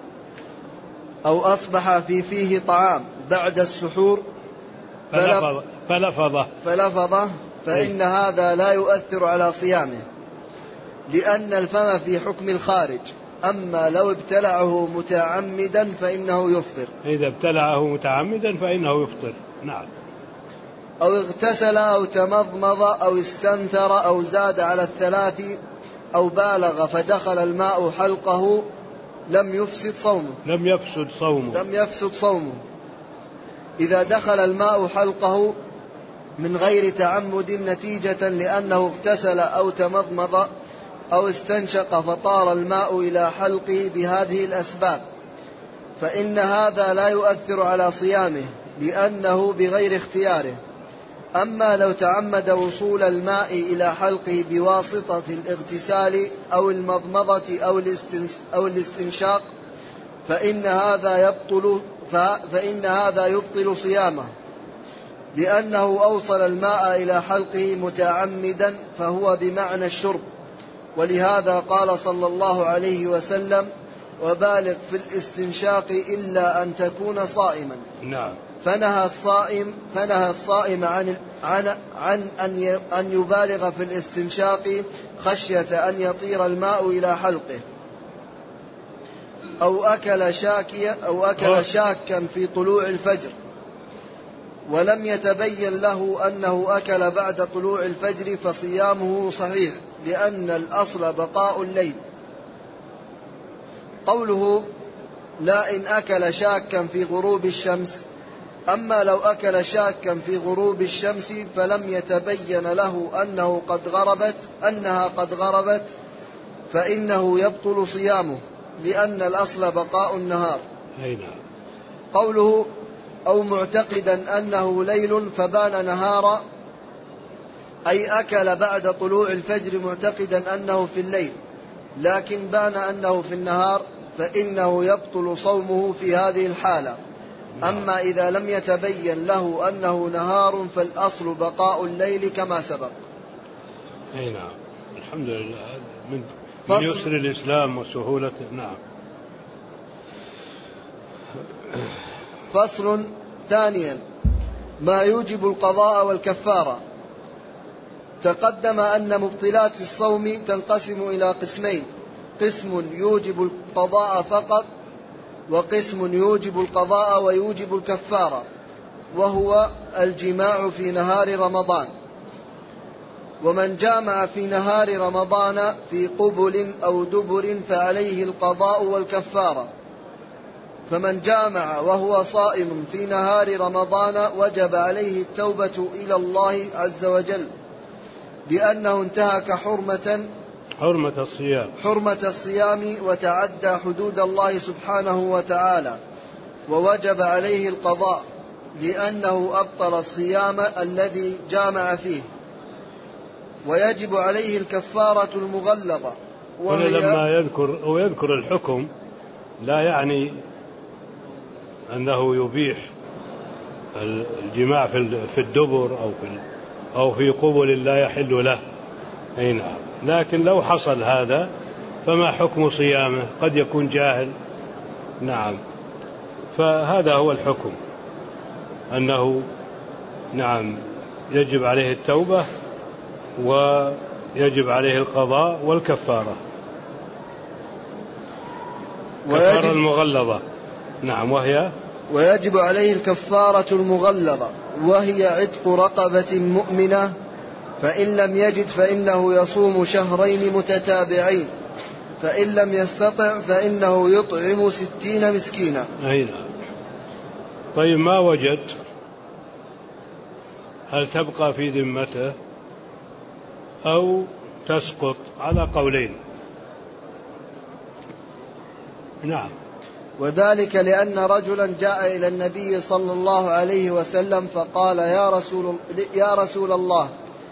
أو أصبح في فيه طعام بعد السحور فلفظ فلفظه فلفظه فإن هذا لا يؤثر على صيامه لأن الفم في حكم الخارج، أما لو ابتلعه متعمدا فإنه يفطر. إذا ابتلعه متعمدا فإنه يفطر. نعم. أو اغتسل أو تمضمض أو استنثر أو زاد على الثلاث أو بالغ فدخل الماء حلقه لم يفسد صومه لم يفسد صومه لم يفسد صومه إذا دخل الماء حلقه من غير تعمد نتيجة لأنه اغتسل أو تمضمض أو استنشق فطار الماء إلى حلقه بهذه الأسباب، فإن هذا لا يؤثر على صيامه لأنه بغير اختياره. أما لو تعمد وصول الماء إلى حلقه بواسطة الاغتسال أو المضمضة أو الاستنشاق فإن هذا يبطل فإن هذا يبطل صيامه لأنه أوصل الماء إلى حلقه متعمدا فهو بمعنى الشرب. ولهذا قال صلى الله عليه وسلم: وبالغ في الاستنشاق إلا أن تكون صائما. نعم. فنهى الصائم فنهى الصائم عن عن, عن أن يبالغ في الاستنشاق خشية أن يطير الماء إلى حلقه، أو أكل شاكيا أو أكل شاكا في طلوع الفجر ولم يتبين له أنه أكل بعد طلوع الفجر فصيامه صحيح، لأن الأصل بقاء الليل. قوله لا إن أكل شاكا في غروب الشمس، أما لو أكل شاكا في غروب الشمس فلم يتبين له أنه قد غربت أنها قد غربت فإنه يبطل صيامه، لأن الأصل بقاء النهار. قوله أو معتقدا أنه ليل فبان نهارا، أي أكل بعد طلوع الفجر معتقدا أنه في الليل لكن بان أنه في النهار، فإنه يبطل صومه في هذه الحالة. أما إذا لم يتبين له أنه نهار فالأصل بقاء الليل كما سبق. أي نعم، الحمد لله، من من يسر الإسلام وسهولته. نعم. فصل ثانيا ما يوجب القضاء والكفارة. تقدم أن مبطلات الصوم تنقسم إلى قسمين: قسم يوجب القضاء فقط، وقسم يوجب القضاء ويوجب الكفارة، وهو الجماع في نهار رمضان. ومن جامع في نهار رمضان في قبل أو دبر فعليه القضاء والكفارة. فمن جامع وهو صائم في نهار رمضان وجب عليه التوبة إلى الله عز وجل، لأنه انتهك حرمة حرمة الصيام حرمة الصيام وتعدى حدود الله سبحانه وتعالى، ووجب عليه القضاء لأنه أبطل الصيام الذي جامع فيه. ويجب عليه الكفارة المغلظة، وهي لما يذكر أو يذكر الحكم لا يعني أنه يبيح الجماع في الدبر أو في أو في قبل لا يحل له. أي نعم، لكن لو حصل هذا فما حكم صيامه؟ قد يكون جاهل. نعم، فهذا هو الحكم، أنه نعم يجب عليه التوبة ويجب عليه القضاء والكفارة. كفارة المغلظة. نعم، وهي ويجب عليه الكفارة المغلظة، وهي عتق رقبة مؤمنة، فإن لم يجد فإنه يصوم شهرين متتابعين، فإن لم يستطع فإنه يطعم ستين مسكينا. أي نعم. طيب، ما وجد، هل تبقى في ذمته أو تسقط؟ على قولين. نعم. وذلك لأن رجلا جاء إلى النبي صلى الله عليه وسلم فقال يا رسول, يا رسول الله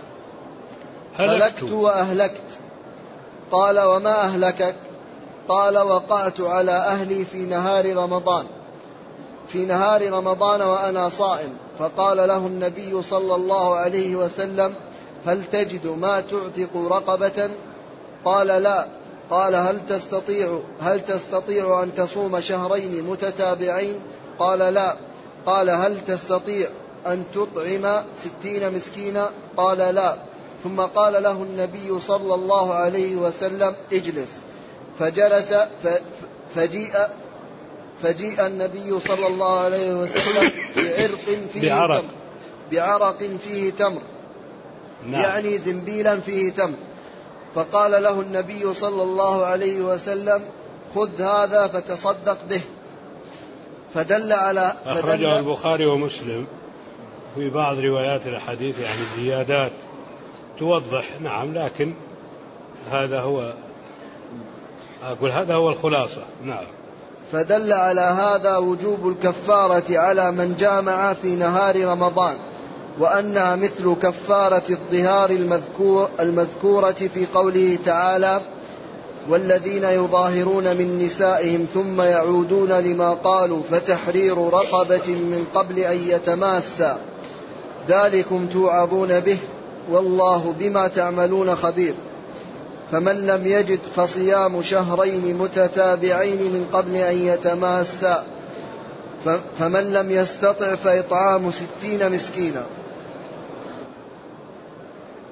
هلكت وأهلكت. قال وما أهلكك؟ قال وقعت على أهلي في نهار رمضان في نهار رمضان وأنا صائم. فقال له النبي صلى الله عليه وسلم هل تجد ما تعتق رقبة؟ قال لا. قال هل تستطيع هل تستطيع أن تصوم شهرين متتابعين؟ قال لا. قال هل تستطيع أن تطعم ستين مسكينا؟ قال لا. ثم قال له النبي صلى الله عليه وسلم اجلس. فجلس فجيء فجيء النبي صلى الله عليه وسلم بعرق فيه بعرق, تمر بعرق فيه تمر نعم. يعني زنبيلا فيه تمر. فقال له النبي صلى الله عليه وسلم خذ هذا فتصدق به. فدل على أخرجه البخاري ومسلم في بعض روايات الحديث، يعني زيادات توضح. نعم، لكن هذا هو أقول هذا هو الخلاصة. نعم. فدل على هذا وجوب الكفارة على من جامع في نهار رمضان، وأنها مثل كفارة الظهار المذكور المذكورة في قوله تعالى والذين يظاهرون من نسائهم ثم يعودون لما قالوا فتحرير رقبة من قبل أن يتماسا ذلكم توعظون به والله بما تعملون خبير. فمن لم يجد فصيام شهرين متتابعين من قبل أن يتماسا، فمن لم يستطع فإطعام ستين مسكينا.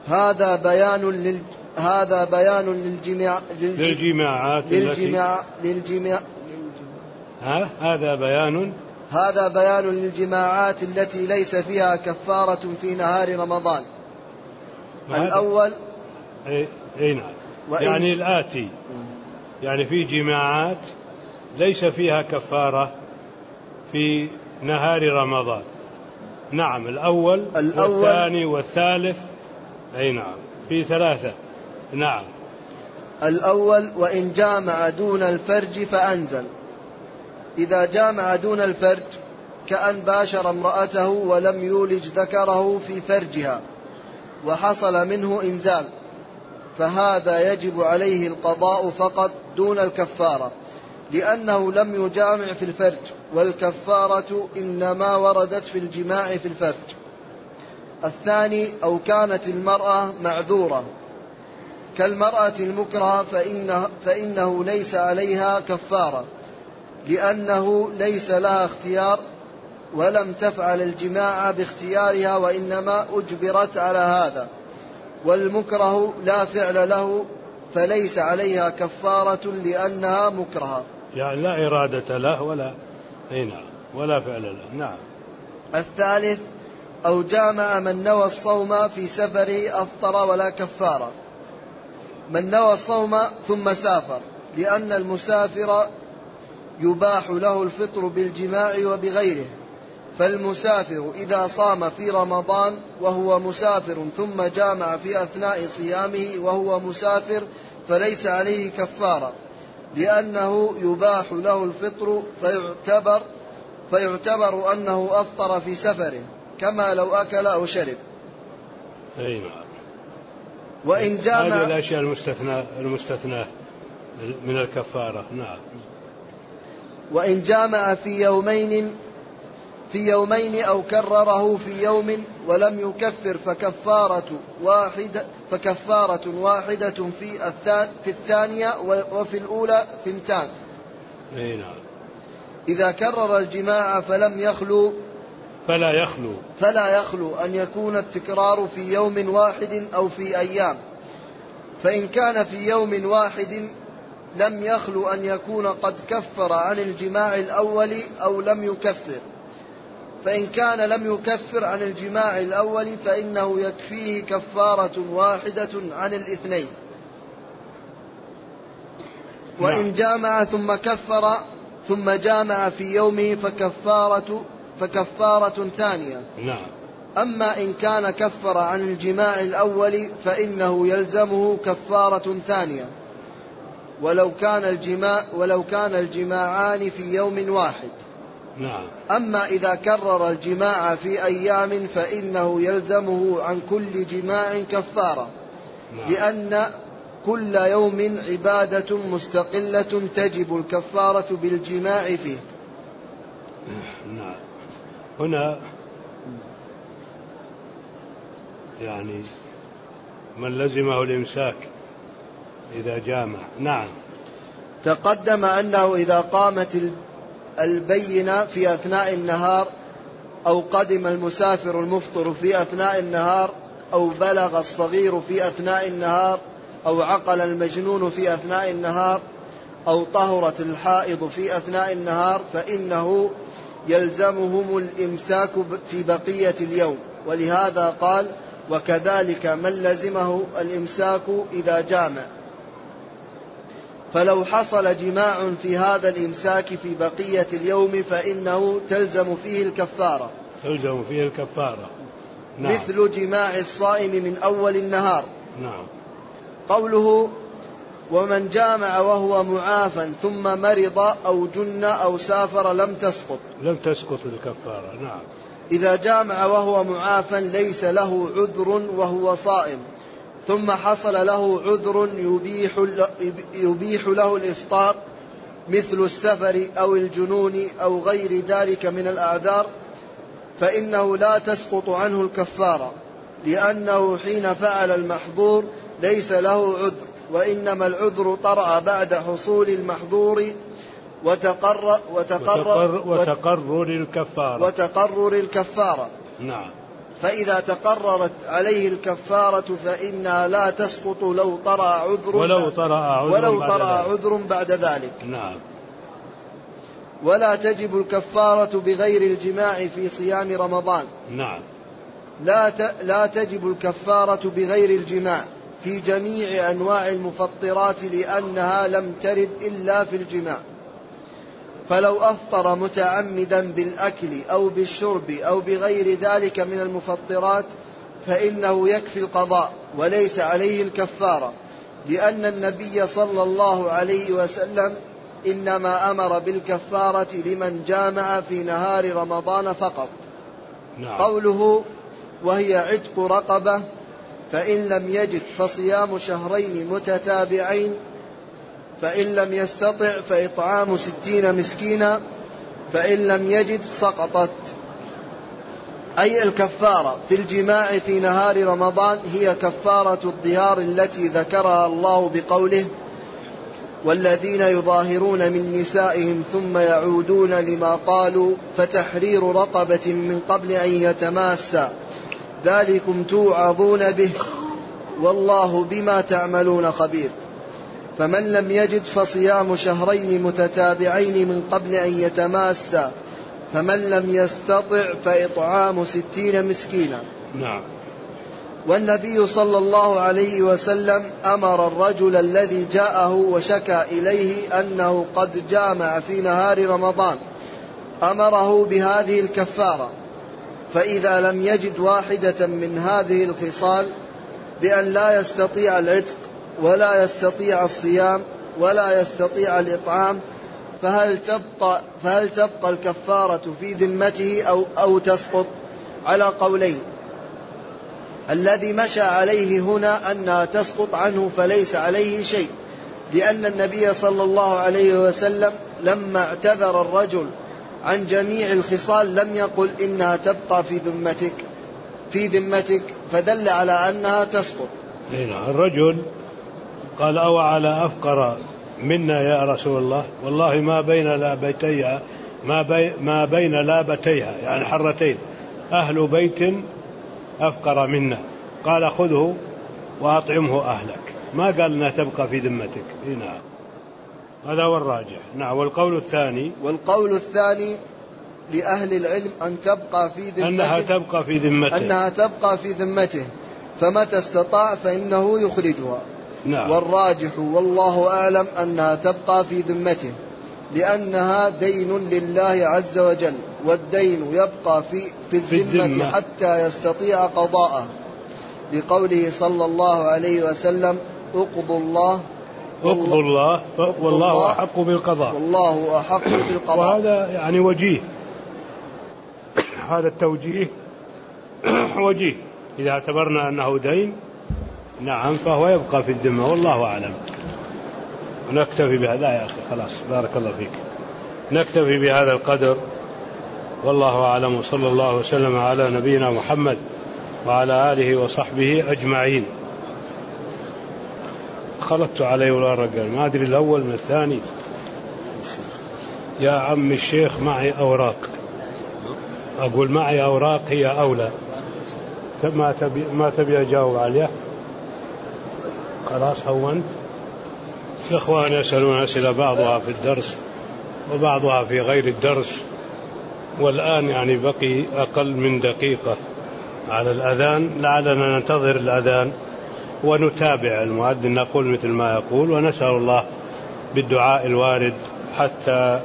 هذا بيان لل هذا بيان للجماع للجماعات للجماع للجماع ها هذا بيان هذا بيان للجماعات التي ليس فيها كفارة في نهار رمضان. الأول أي نعم، يعني الآتي، يعني في جماعات ليس فيها كفارة في نهار رمضان. نعم، الأول, الأول والثاني والثالث. أي نعم، في ثلاثة. نعم. الأول وإن جامع دون الفرج فأنزل. إذا جامع دون الفرج كأن باشر امرأته ولم يولج ذكره في فرجها وحصل منه إنزال، فهذا يجب عليه القضاء فقط دون الكفارة، لأنه لم يجامع في الفرج، والكفارة إنما وردت في الجماع في الفرج. الثاني أو كانت المرأة معذورة كالمرأة المكرهة فإنه, فإنه ليس عليها كفارة، لأنه ليس لها اختيار ولم تفعل الجماع باختيارها وإنما أجبرت على هذا. والمكره لا فعل له فليس عليها كفارة لأنها مكرهة، يعني لا إرادة له ولا هنا ولا فعل له. نعم. الثالث أو جامع من نوى الصوم في سفره أفطر ولا كفارة. من نوى الصوم ثم سافر، لأن المسافر يباح له الفطر بالجماع وبغيره، فالمسافر إذا صام في رمضان وهو مسافر ثم جامع في أثناء صيامه وهو مسافر فليس عليه كفارة، لأنه يباح له الفطر فيعتبر, فيعتبر أنه أفطر في سفره كما لو أكل أو شرب. أي نعم. وإن جامع هذه الأشياء المستثنى المستثنى من الكفارة. نعم. وإن جامع في يومين في يومين أو كرره في يوم ولم يكفر فكفارة واحدة فكفارة واحدة في في الثانية وفي الأولى ثنتان. أي نعم. إذا كرر الجماع فلم يخلو فلا يخلو فلا يخلو أن يكون التكرار في يوم واحد أو في أيام، فإن كان في يوم واحد لم يخلو أن يكون قد كفر عن الجماع الأول أو لم يكفر، فإن كان لم يكفر عن الجماع الأول فإنه يكفيه كفارة واحدة عن الاثنين. وإن جامع ثم كفر ثم جامع في يومه فكفارة, فكفارة ثانية. نعم. أما إن كان كفر عن الجماع الأول فإنه يلزمه كفارة ثانية ولو كان الجماع ولو كان الجماعان في يوم واحد. نعم. أما إذا كرر الجماع في أيام فإنه يلزمه عن كل جماع كفارة. نعم. لأن كل يوم عبادة مستقلة تجب الكفارة بالجماع فيه. نعم. هنا يعني من لزمه الإمساك إذا جامع. نعم. تقدم أنه إذا قامت البينة في أثناء النهار أو قدم المسافر المفطر في أثناء النهار أو بلغ الصغير في أثناء النهار أو عقل المجنون في أثناء النهار أو طهرت الحائض في أثناء النهار فإنه يلزمهم الإمساك في بقية اليوم. ولهذا قال وكذلك من لزمه الإمساك إذا جامع. فلو حصل جماع في هذا الإمساك في بقية اليوم فإنه تلزم فيه الكفارة تلزم فيه الكفارة. نعم. مثل جماع الصائم من أول النهار. نعم. قوله ومن جامع وهو معافى ثم مرض أو جن أو سافر لم تسقط لم تسقط الكفارة. نعم. إذا جامع وهو معافى ليس له عذر وهو صائم ثم حصل له عذر يبيح, يبيح له الإفطار مثل السفر أو الجنون أو غير ذلك من الأعذار فإنه لا تسقط عنه الكفارة، لأنه حين فعل المحظور ليس له عذر، وإنما العذر طرأ بعد حصول المحظور وتقرر, وتقرر, وتقرر الكفارة وتقرر الكفارة. نعم. فإذا تقررت عليه الكفارة فإنها لا تسقط لو طرأ عذر ولو طرأ عذر, ولو بعد, طرأ ذلك. عذر بعد ذلك. نعم. ولا تجب الكفارة بغير الجماع في صيام رمضان. نعم. لا لا تجب الكفارة بغير الجماع في جميع أنواع المفطرات لأنها لم ترد إلا في الجماع. فلو أفطر متعمدا بالأكل أو بالشرب أو بغير ذلك من المفطرات فإنه يكفي القضاء وليس عليه الكفارة، لأن النبي صلى الله عليه وسلم إنما أمر بالكفارة لمن جامع في نهار رمضان فقط. نعم. قوله وهي عتق رقبة، فإن لم يجد فصيام شهرين متتابعين، فإن لم يستطع فإطعام ستين مسكينا، فإن لم يجد سقطت. أي الكفارة في الجماع في نهار رمضان هي كفارة الظهار التي ذكرها الله بقوله والذين يظاهرون من نسائهم ثم يعودون لما قالوا فتحرير رقبة من قبل أن يتماسا ذلكم توعظون به والله بما تعملون خبير. فمن لم يجد فصيام شهرين متتابعين من قبل أن يتماسا، فمن لم يستطع فإطعام ستين مسكينا. نعم. والنبي صلى الله عليه وسلم أمر الرجل الذي جاءه وشكى إليه أنه قد جامع في نهار رمضان أمره بهذه الكفارة، فإذا لم يجد واحدة من هذه الخصال بأن لا يستطيع العتق ولا يستطيع الصيام ولا يستطيع الإطعام فهل تبقى, فهل تبقى الكفارة في ذمته أو, أو تسقط؟ على قولين. الذي مشى عليه هنا أنها تسقط عنه فليس عليه شيء، لأن النبي صلى الله عليه وسلم لما اعتذر الرجل عن جميع الخصال لم يقل إنها تبقى في ذمتك في ذمتك فدل على أنها تسقط. هنا الرجل قال أو على أفقر منا يا رسول الله والله ما بين لابتيها ما, بي ما بين لابتيها يعني حرتين أهل بيت أفقر منا، قال خذه وأطعمه أهلك، ما قال أنها تبقى في ذمتك. نعم هذا هو الراجح. نعم. والقول الثاني والقول الثاني لأهل العلم أن تبقى في ذمته أنها تبقى في ذمته أنها تبقى في ذمته فمتى استطاع فإنه يخرجها. نعم. والراجح والله أعلم أنها تبقى في ذمته لأنها دين لله عز وجل، والدين يبقى في, في الذمة حتى يستطيع قضاءه، لقوله صلى الله عليه وسلم اقضوا الله اقضوا الله والله أحق بالقضاء والله أحق بالقضاء. وهذا يعني وجيه، هذا التوجيه وجيه إذا اعتبرنا أنه دين. نعم فهو يبقى في الذمة والله أعلم. ونكتفي بهذا يا أخي خلاص بارك الله فيك، نكتفي بهذا القدر والله أعلم، وصلى الله وسلم على نبينا محمد وعلى آله وصحبه أجمعين. خلطت عليه ولا رجل ما أدري الأول من الثاني. يا عم الشيخ معي أوراق، أقول معي أوراق هي أولى، ما تبي ما تبي أجاوب عليها خلاص هونت. الإخوان يسألون أسئلة بعضها في الدرس وبعضها في غير الدرس، والآن يعني بقي أقل من دقيقة على الأذان، لعلنا ننتظر الأذان ونتابع المؤذن نقول مثل ما يقول، ونسأل الله بالدعاء الوارد حتى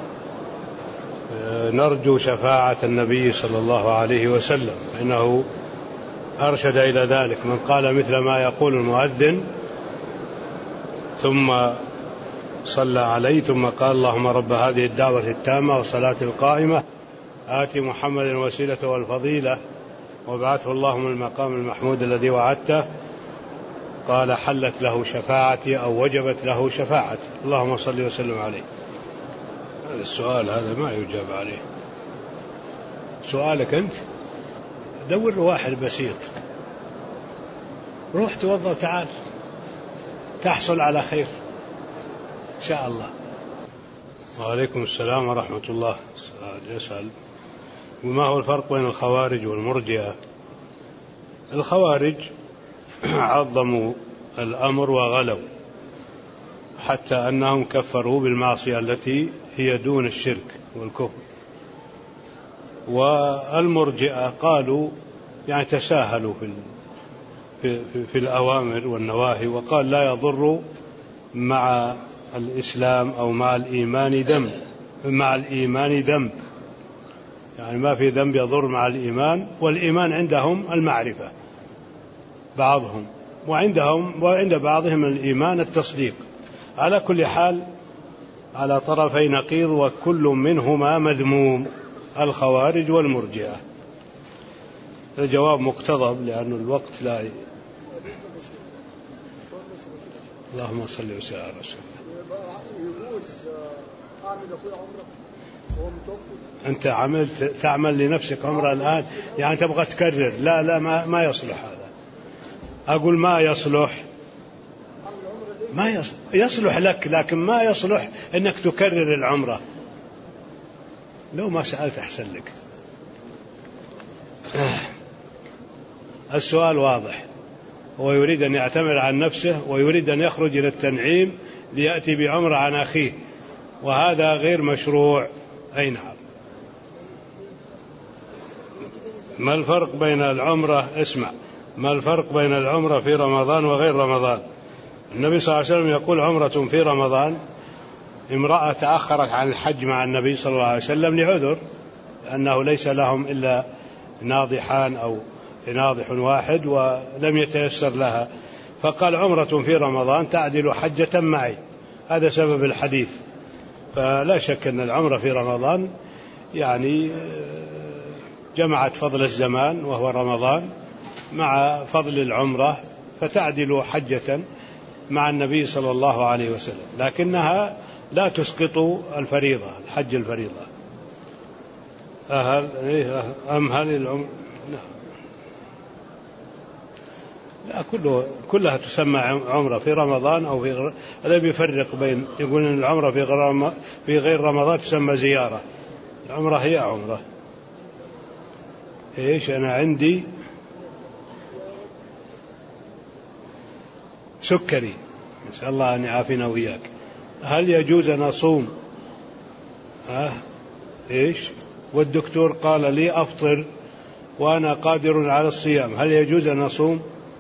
نرجو شفاعة النبي صلى الله عليه وسلم، إنه أرشد إلى ذلك. من قال مثل ما يقول المؤذن ثم صلى عليه ثم قال اللهم رب هذه الدعوة التامة والصلاة القائمة آتي محمد الوسيلة والفضيلة وابعثه اللهم المقام المحمود الذي وعدته، قال حلت له شفاعتي أو وجبت له شفاعتي. اللهم صل وسلم عليه. هذا السؤال هذا ما يجاب عليه. سؤالك أنت دور واحد بسيط، روح توضأ وتعال تحصل على خير إن شاء الله. وعليكم السلام ورحمة الله. يسأل وما هو الفرق بين الخوارج والمرجئة؟ الخوارج عظموا الأمر وغلوا حتى أنهم كفروا بالمعصية التي هي دون الشرك والكفر. والمرجئة قالوا يعني تساهلوا في في, في الأوامر والنواهي، وقال لا يضر مع الإسلام أو مع الإيمان ذنب، مع الإيمان ذنب، يعني ما في ذنب يضر مع الإيمان. والإيمان عندهم المعرفة بعضهم، وعندهم وعند بعضهم الإيمان التصديق. على كل حال على طرفي نقيض، وكل منهما مذموم، الخوارج والمرجئة. الجواب مقتضب لأن الوقت لا ي... اللهم صل وسلم على رسول الله. أنت عملت تعمل لنفسك عمرة الآن، يعني تبغى تكرر؟ لا لا ما, ما يصلح هذا. أقول ما يصلح، ما يصلح. يصلح لك لكن ما يصلح أنك تكرر العمرة. لو ما سألت أحسن لك. السؤال واضح، هو يريد أن يعتمر عن نفسه ويريد أن يخرج إلى التنعيم ليأتي بعمرة عن أخيه، وهذا غير مشروع. أي نعم. ما الفرق بين العمرة اسمع ما الفرق بين العمرة في رمضان وغير رمضان؟ النبي صلى الله عليه وسلم يقول عمرة في رمضان. امرأة تأخرت عن الحج مع النبي صلى الله عليه وسلم لعذر، أنه ليس لهم إلا ناضحان أو ناضح واحد ولم يتيسر لها، فقال عمرة في رمضان تعدل حجة معي. هذا سبب الحديث. فلا شك أن العمرة في رمضان يعني جمعت فضل الزمان وهو رمضان مع فضل العمرة، فتعدل حجة مع النبي صلى الله عليه وسلم، لكنها لا تسقط الفريضة، الحج الفريضة. أهل أم هل العمر؟ لا كله كلها تسمى عمرة في رمضان أو في غير. هذا بيفرق بين، يقول إن العمرة في غير في غير رمضان تسمى زيارة. العمرة هي عمرة. إيش أنا عندي سكري، نسأل الله أن يعافينا وإياك. هل يجوز أن أصوم؟ ها إيش؟ والدكتور قال لي أفطر وأنا قادر على الصيام، هل يجوز أن أصوم؟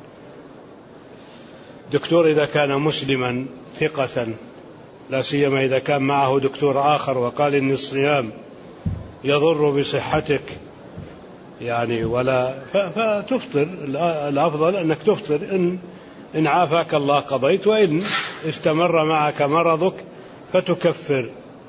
دكتور إذا كان مسلما ثقة، لا سيما إذا كان معه دكتور آخر وقال إن الصيام يضر بصحتك يعني ولا فتفطر. الأفضل أنك تفطر، إن إن عافاك الله قضيت، وإن استمر معك مرضك فتكفر.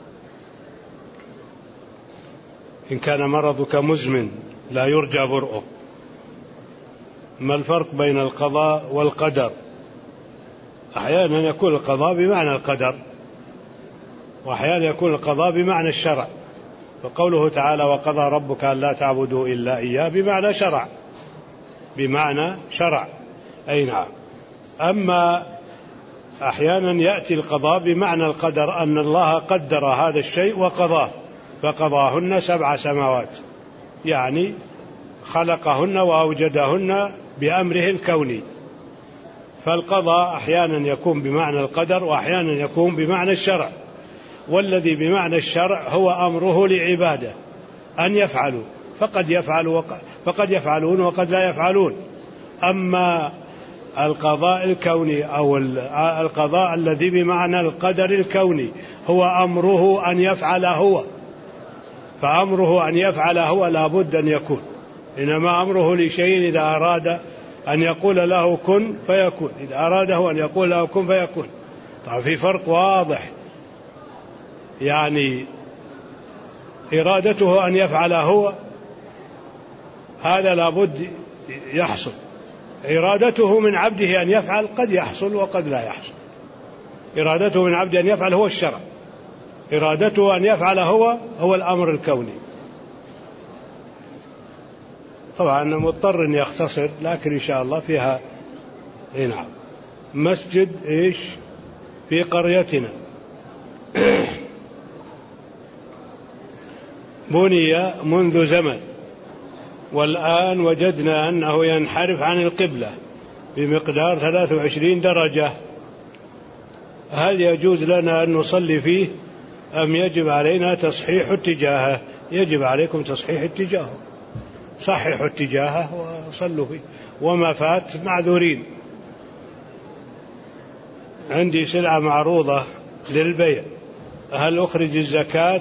إن كان مرضك مزمن لا يرجى برؤه. ما الفرق بين القضاء والقدر؟ أحيانا يكون القضاء بمعنى القدر، وأحيانا يكون القضاء بمعنى الشرع. فقوله تعالى وقضى ربك ألا تعبدوا إلا إياه بمعنى شرع، بمعنى شرع. أي نعم. أما أحيانا يأتي القضاء بمعنى القدر، أن الله قدر هذا الشيء وقضاه، فقضاهن سبع سماوات، يعني خلقهن وأوجدهن بأمره الكوني. فالقضاء أحيانا يكون بمعنى القدر وأحيانا يكون بمعنى الشرع، والذي بمعنى الشرع هو أمره لعباده أن يفعلوا، فقد يفعلوا فقد يفعلون وقد لا يفعلون. أما القضاء الكوني أو القضاء الذي بمعنى القدر الكوني هو أمره أن يفعل هو، فأمره أن يفعل هو لا بد أن يكون. إنما أمره لشيء إذا أراد أن يقول له كن فيكون، إذا أراده أن يقول له كن فيكون. طبعا في فرق واضح، يعني إرادته أن يفعل هو هذا لا بد يحصل، إرادته من عبده أن يفعل قد يحصل وقد لا يحصل. إرادته من عبده أن يفعل هو الشرع، إرادته أن يفعل هو هو الأمر الكوني. طبعا مضطر أن يختصر، لكن إن شاء الله فيها. نعم. مسجد إيش في قريتنا بني منذ زمن والآن وجدنا أنه ينحرف عن القبلة بمقدار ثلاث وعشرين درجة، هل يجوز لنا أن نصلي فيه أم يجب علينا تصحيح اتجاهه؟ يجب عليكم تصحيح اتجاهه، صححوا اتجاهه وصلوا فيه، وما فات معذورين. عندي سلعة معروضة للبيع، هل أخرج الزكاة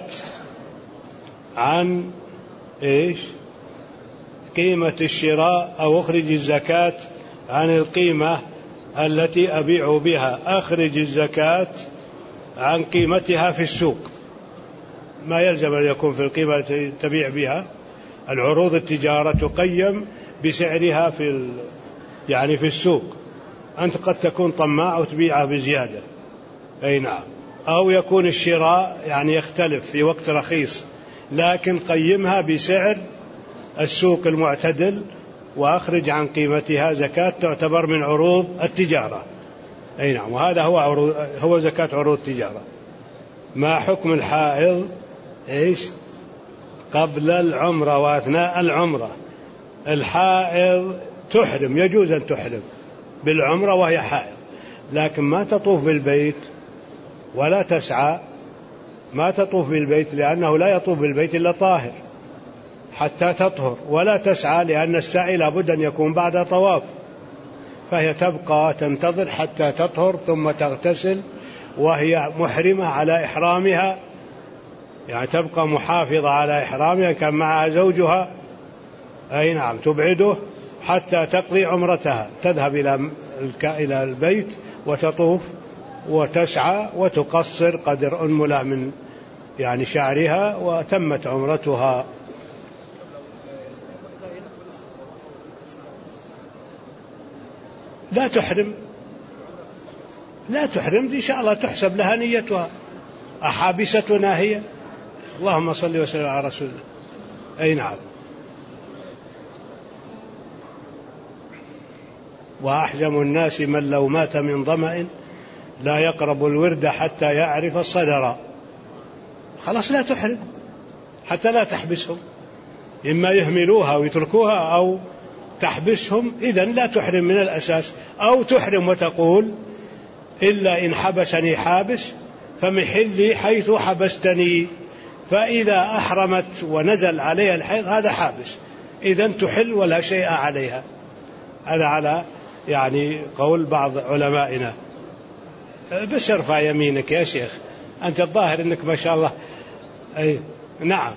عن إيش قيمة الشراء أو أخرج الزكاة عن القيمة التي أبيع بها؟ أخرج الزكاة عن قيمتها في السوق، ما يلزم أن يكون في القيمة التي تبيع بها. العروض التجارة تقيم بسعرها في يعني في السوق، أنت قد تكون طماع وتبيعها بزيادة، أي نعم، أو يكون الشراء يعني يختلف في وقت رخيص، لكن قيمها بسعر السوق المعتدل وأخرج عن قيمتها زكاة تعتبر من عروض التجارة، أي نعم، وهذا هو عروض هو زكاة عروض التجارة. ما حكم الحائض إيش قبل العمرة وأثناء العمرة؟ الحائض تحرم، يجوز أن تحرم بالعمرة وهي حائض، لكن ما تطوف بالبيت ولا تسعى، ما تطوف بالبيت لأنه لا يطوف بالبيت إلا طاهر حتى تطهر، ولا تسعى لأن السعي لابد أن يكون بعد طواف، فهي تبقى تنتظر حتى تطهر ثم تغتسل وهي محرمة على إحرامها، يعني تبقى محافظة على إحرامها، كان معها زوجها، أي نعم، تبعده حتى تقضي عمرتها، تذهب إلى البيت وتطوف وتسعى وتقصر قدر أنملة من يعني شعرها وتمت عمرتها. لا تحرم، لا تحرم، إن شاء الله تحسب لها نيتها، أحابستنا هي؟ اللهم صل وسلم على رسول الله. أي نعم. وأحزم الناس من لو مات من ظمأ لا يقرب الورد حتى يعرف الصدر. خلاص لا تحرم حتى لا تحبسهم، إما يهملوها ويتركوها أو تحبسهم، إذن لا تحرم من الأساس، أو تحرم وتقول إلا إن حبسني حابس فمحلي حيث حبستني، فإذا أحرمت ونزل عليها الحيض هذا حابس، إذن تحل ولا شيء عليها. هذا على يعني قول بعض علمائنا. بس ارفع يمينك يا شيخ، أنت الظاهر أنك ما شاء الله. أي نعم.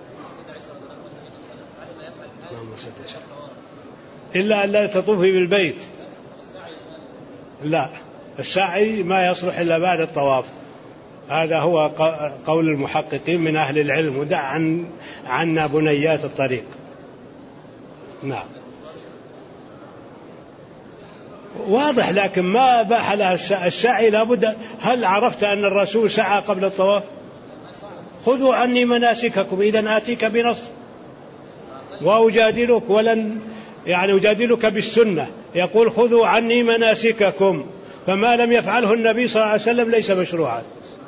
إلا أن لا تطوفي بالبيت، لا، السعي ما يصلح إلا بعد الطواف، هذا هو قول المحققين من أهل العلم، ودع عن عنا بنيات الطريق. نعم واضح، لكن ما باح لها السعي لابد. هل عرفت أن الرسول سعى قبل الطواف؟ خذوا عني مناسككم، إذن آتيك بنص وأجادلك، ولن يعني أجادلك بالسنة، يقول خذوا عني مناسككم، فما لم يفعله النبي صلى الله عليه وسلم ليس مشروعا.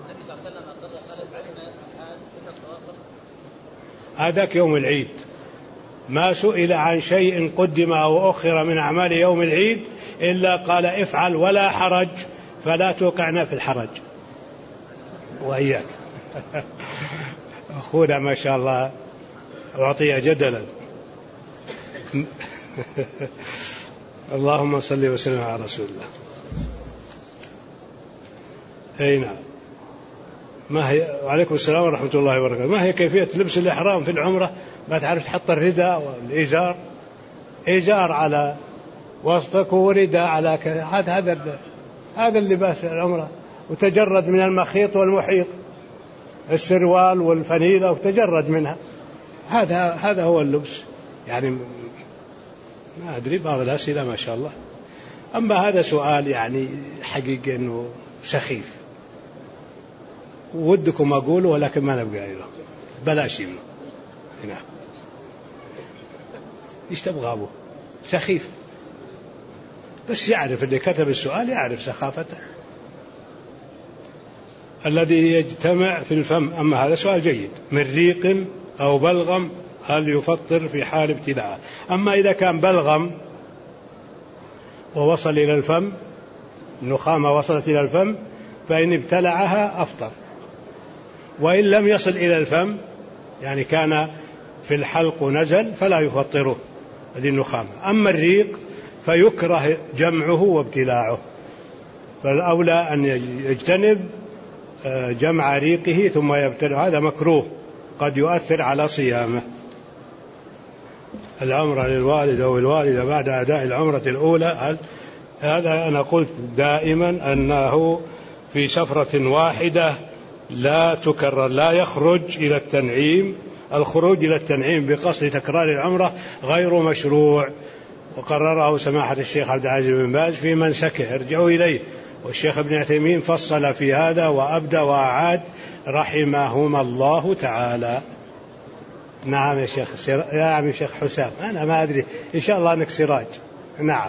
هذاك يوم العيد ما سئل عن شيء قدم أو أخر من أعمال يوم العيد إلا قال افعل ولا حرج، فلا توقعنا في الحرج. وإياك أخونا ما شاء الله أعطي جدلا. اللهم صل وسلم على رسول الله. أي نعم. ما هي؟ وعليكم السلام ورحمة الله وبركاته. ما هي كيفية لبس الإحرام في العمرة؟ ما تعرف تحط الرداء والإزار، إزار على وسطك ورداء على كذا، هذا هذا هذا اللباس العمرة، وتجرد من المخيط والمحيط، السروال والفنيلة وتجرد منها، هذا هذا هو اللبس. يعني ما أدري، بعض الأسئلة ما شاء الله. أما هذا سؤال يعني حقيقة أنه سخيف، ودكم أقوله ولكن ما نبقى له، بلاش منه. هنا إيش تبغى أبوه؟ سخيف، بس يعرف اللي كتب السؤال يعرف سخافته. الذي يجتمع في الفم، أما هذا سؤال جيد، من ريق أو بلغم هل يفطر في حال ابتلاعه. أما إذا كان بلغم ووصل إلى الفم، النخامة وصلت إلى الفم، فإن ابتلعها أفطر. وإن لم يصل إلى الفم، يعني كان في الحلق ونزل، فلا يفطره هذه النخامة. أما الريق فيكره جمعه وابتلاعه، فالأولى أن يجتنب جمع ريقه ثم يبتلع، هذا مكروه قد يؤثر على صيامه. العمرة للوالد أو الوالدة بعد أداء العمرة الأولى، هذا أنا قلت دائما أنه في سفرة واحدة لا تكرر، لا يخرج إلى التنعيم. الخروج إلى التنعيم بقصد تكرار العمرة غير مشروع، وقرره سماحة الشيخ عبد العزيز بن باز في منسكه، ارجعوا إليه. والشيخ ابن عثيمين فصل في هذا وأبدى وأعاد رحمهما الله تعالى. نعم يا شيخ سر... يا عم الشيخ حسام، أنا ما أدري، إن شاء الله أنك سراج. نعم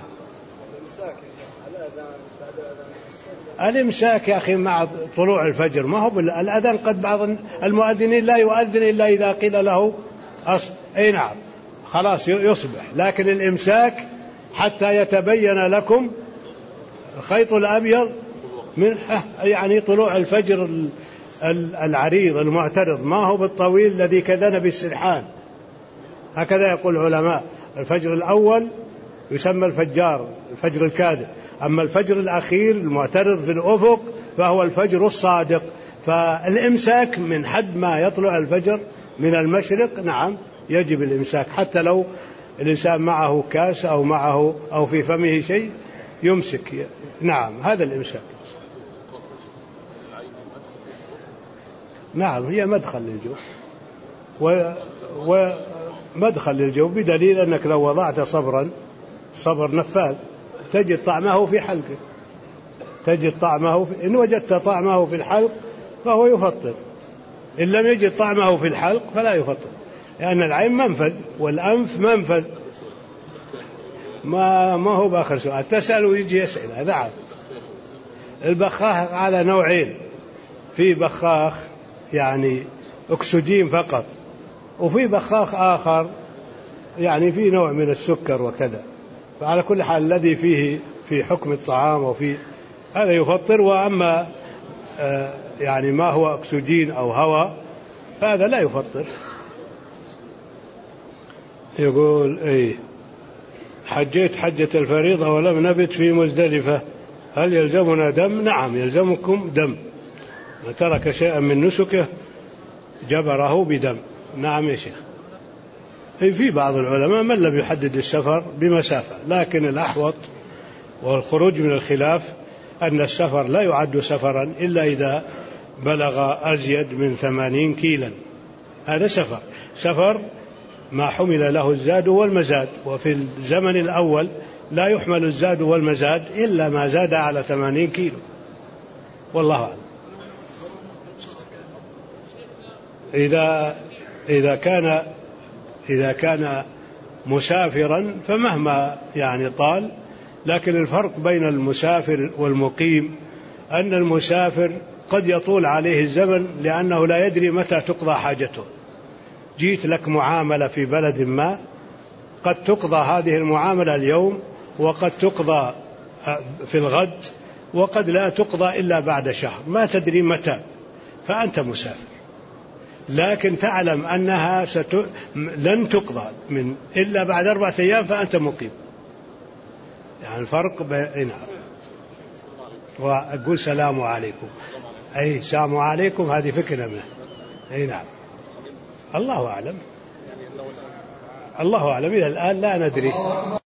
الإمساك يا أخي مع طلوع الفجر، ما هو الأذان، قد بعض المؤذنين لا يؤذن إلا إذا قيل له أص... أي نعم خلاص يصبح، لكن الإمساك حتى يتبين لكم الخيط الأبيض من يعني طلوع الفجر العريض المعترض، ما هو بالطويل الذي كذنب السرحان، هكذا يقول العلماء. الفجر الأول يسمى الفجار، الفجر الكاذب، أما الفجر الأخير المعترض في الأفق فهو الفجر الصادق. فالإمساك من حد ما يطلع الفجر من المشرق، نعم يجب الإمساك، حتى لو الإنسان معه كاس أو معه أو في فمه شيء يمسك، نعم هذا الإمساك. نعم هي مدخل للجوف، ومدخل للجوف بدليل أنك لو وضعت صبرا، صبر نفاذ، تجد طعمه في حلقه، تجد طعمه في... إن وجدت طعمه في الحلق فهو يفطر، إن لم يجد طعمه في الحلق فلا يفطر، لأن العين منفذ والأنف منفذ. ما ما هو بآخر سؤال تسأل ويجي يسأل. نعم البخاخ على نوعين، في بخاخ يعني أكسجين فقط، وفي بخاخ آخر يعني في نوع من السكر وكذا. فعلى كل حال الذي فيه في حكم الطعام وفي هذا يفطر، وأما آه يعني ما هو أكسجين أو هواء فهذا لا يفطر. يقول إيه حجيت حجة الفريضة ولم نبت في مزدلفة، هل يلزمنا دم؟ نعم يلزمكم دم، من ترك شيئا من نسكه جبره بدم. نعم يا شيخ. في بعض العلماء من لم يحدد السفر بمسافة، لكن الأحوط والخروج من الخلاف أن السفر لا يعد سفرا إلا إذا بلغ أزيد من ثمانين كيلا، هذا سفر. سفر ما حمل له الزاد والمزاد، وفي الزمن الأول لا يحمل الزاد والمزاد إلا ما زاد على ثمانين كيلو، والله أعلم. إذا إذا كان إذا كان مسافرا فمهما يعني طال، لكن الفرق بين المسافر والمقيم أن المسافر قد يطول عليه الزمن لأنه لا يدري متى تقضى حاجته. جيت لك معاملة في بلد ما، قد تقضى هذه المعاملة اليوم، وقد تقضى في الغد، وقد لا تقضى إلا بعد شهر، ما تدري متى، فأنت مسافر. لكن تعلم أنها ست... لن تقضى من إلا بعد أربعة أيام، فأنت مقيم. يعني الفرق بين وأقول سلام عليكم، أي سلام عليكم، هذه فكرة منه. أي نعم الله أعلم، الله أعلم، إلى الآن لا ندري.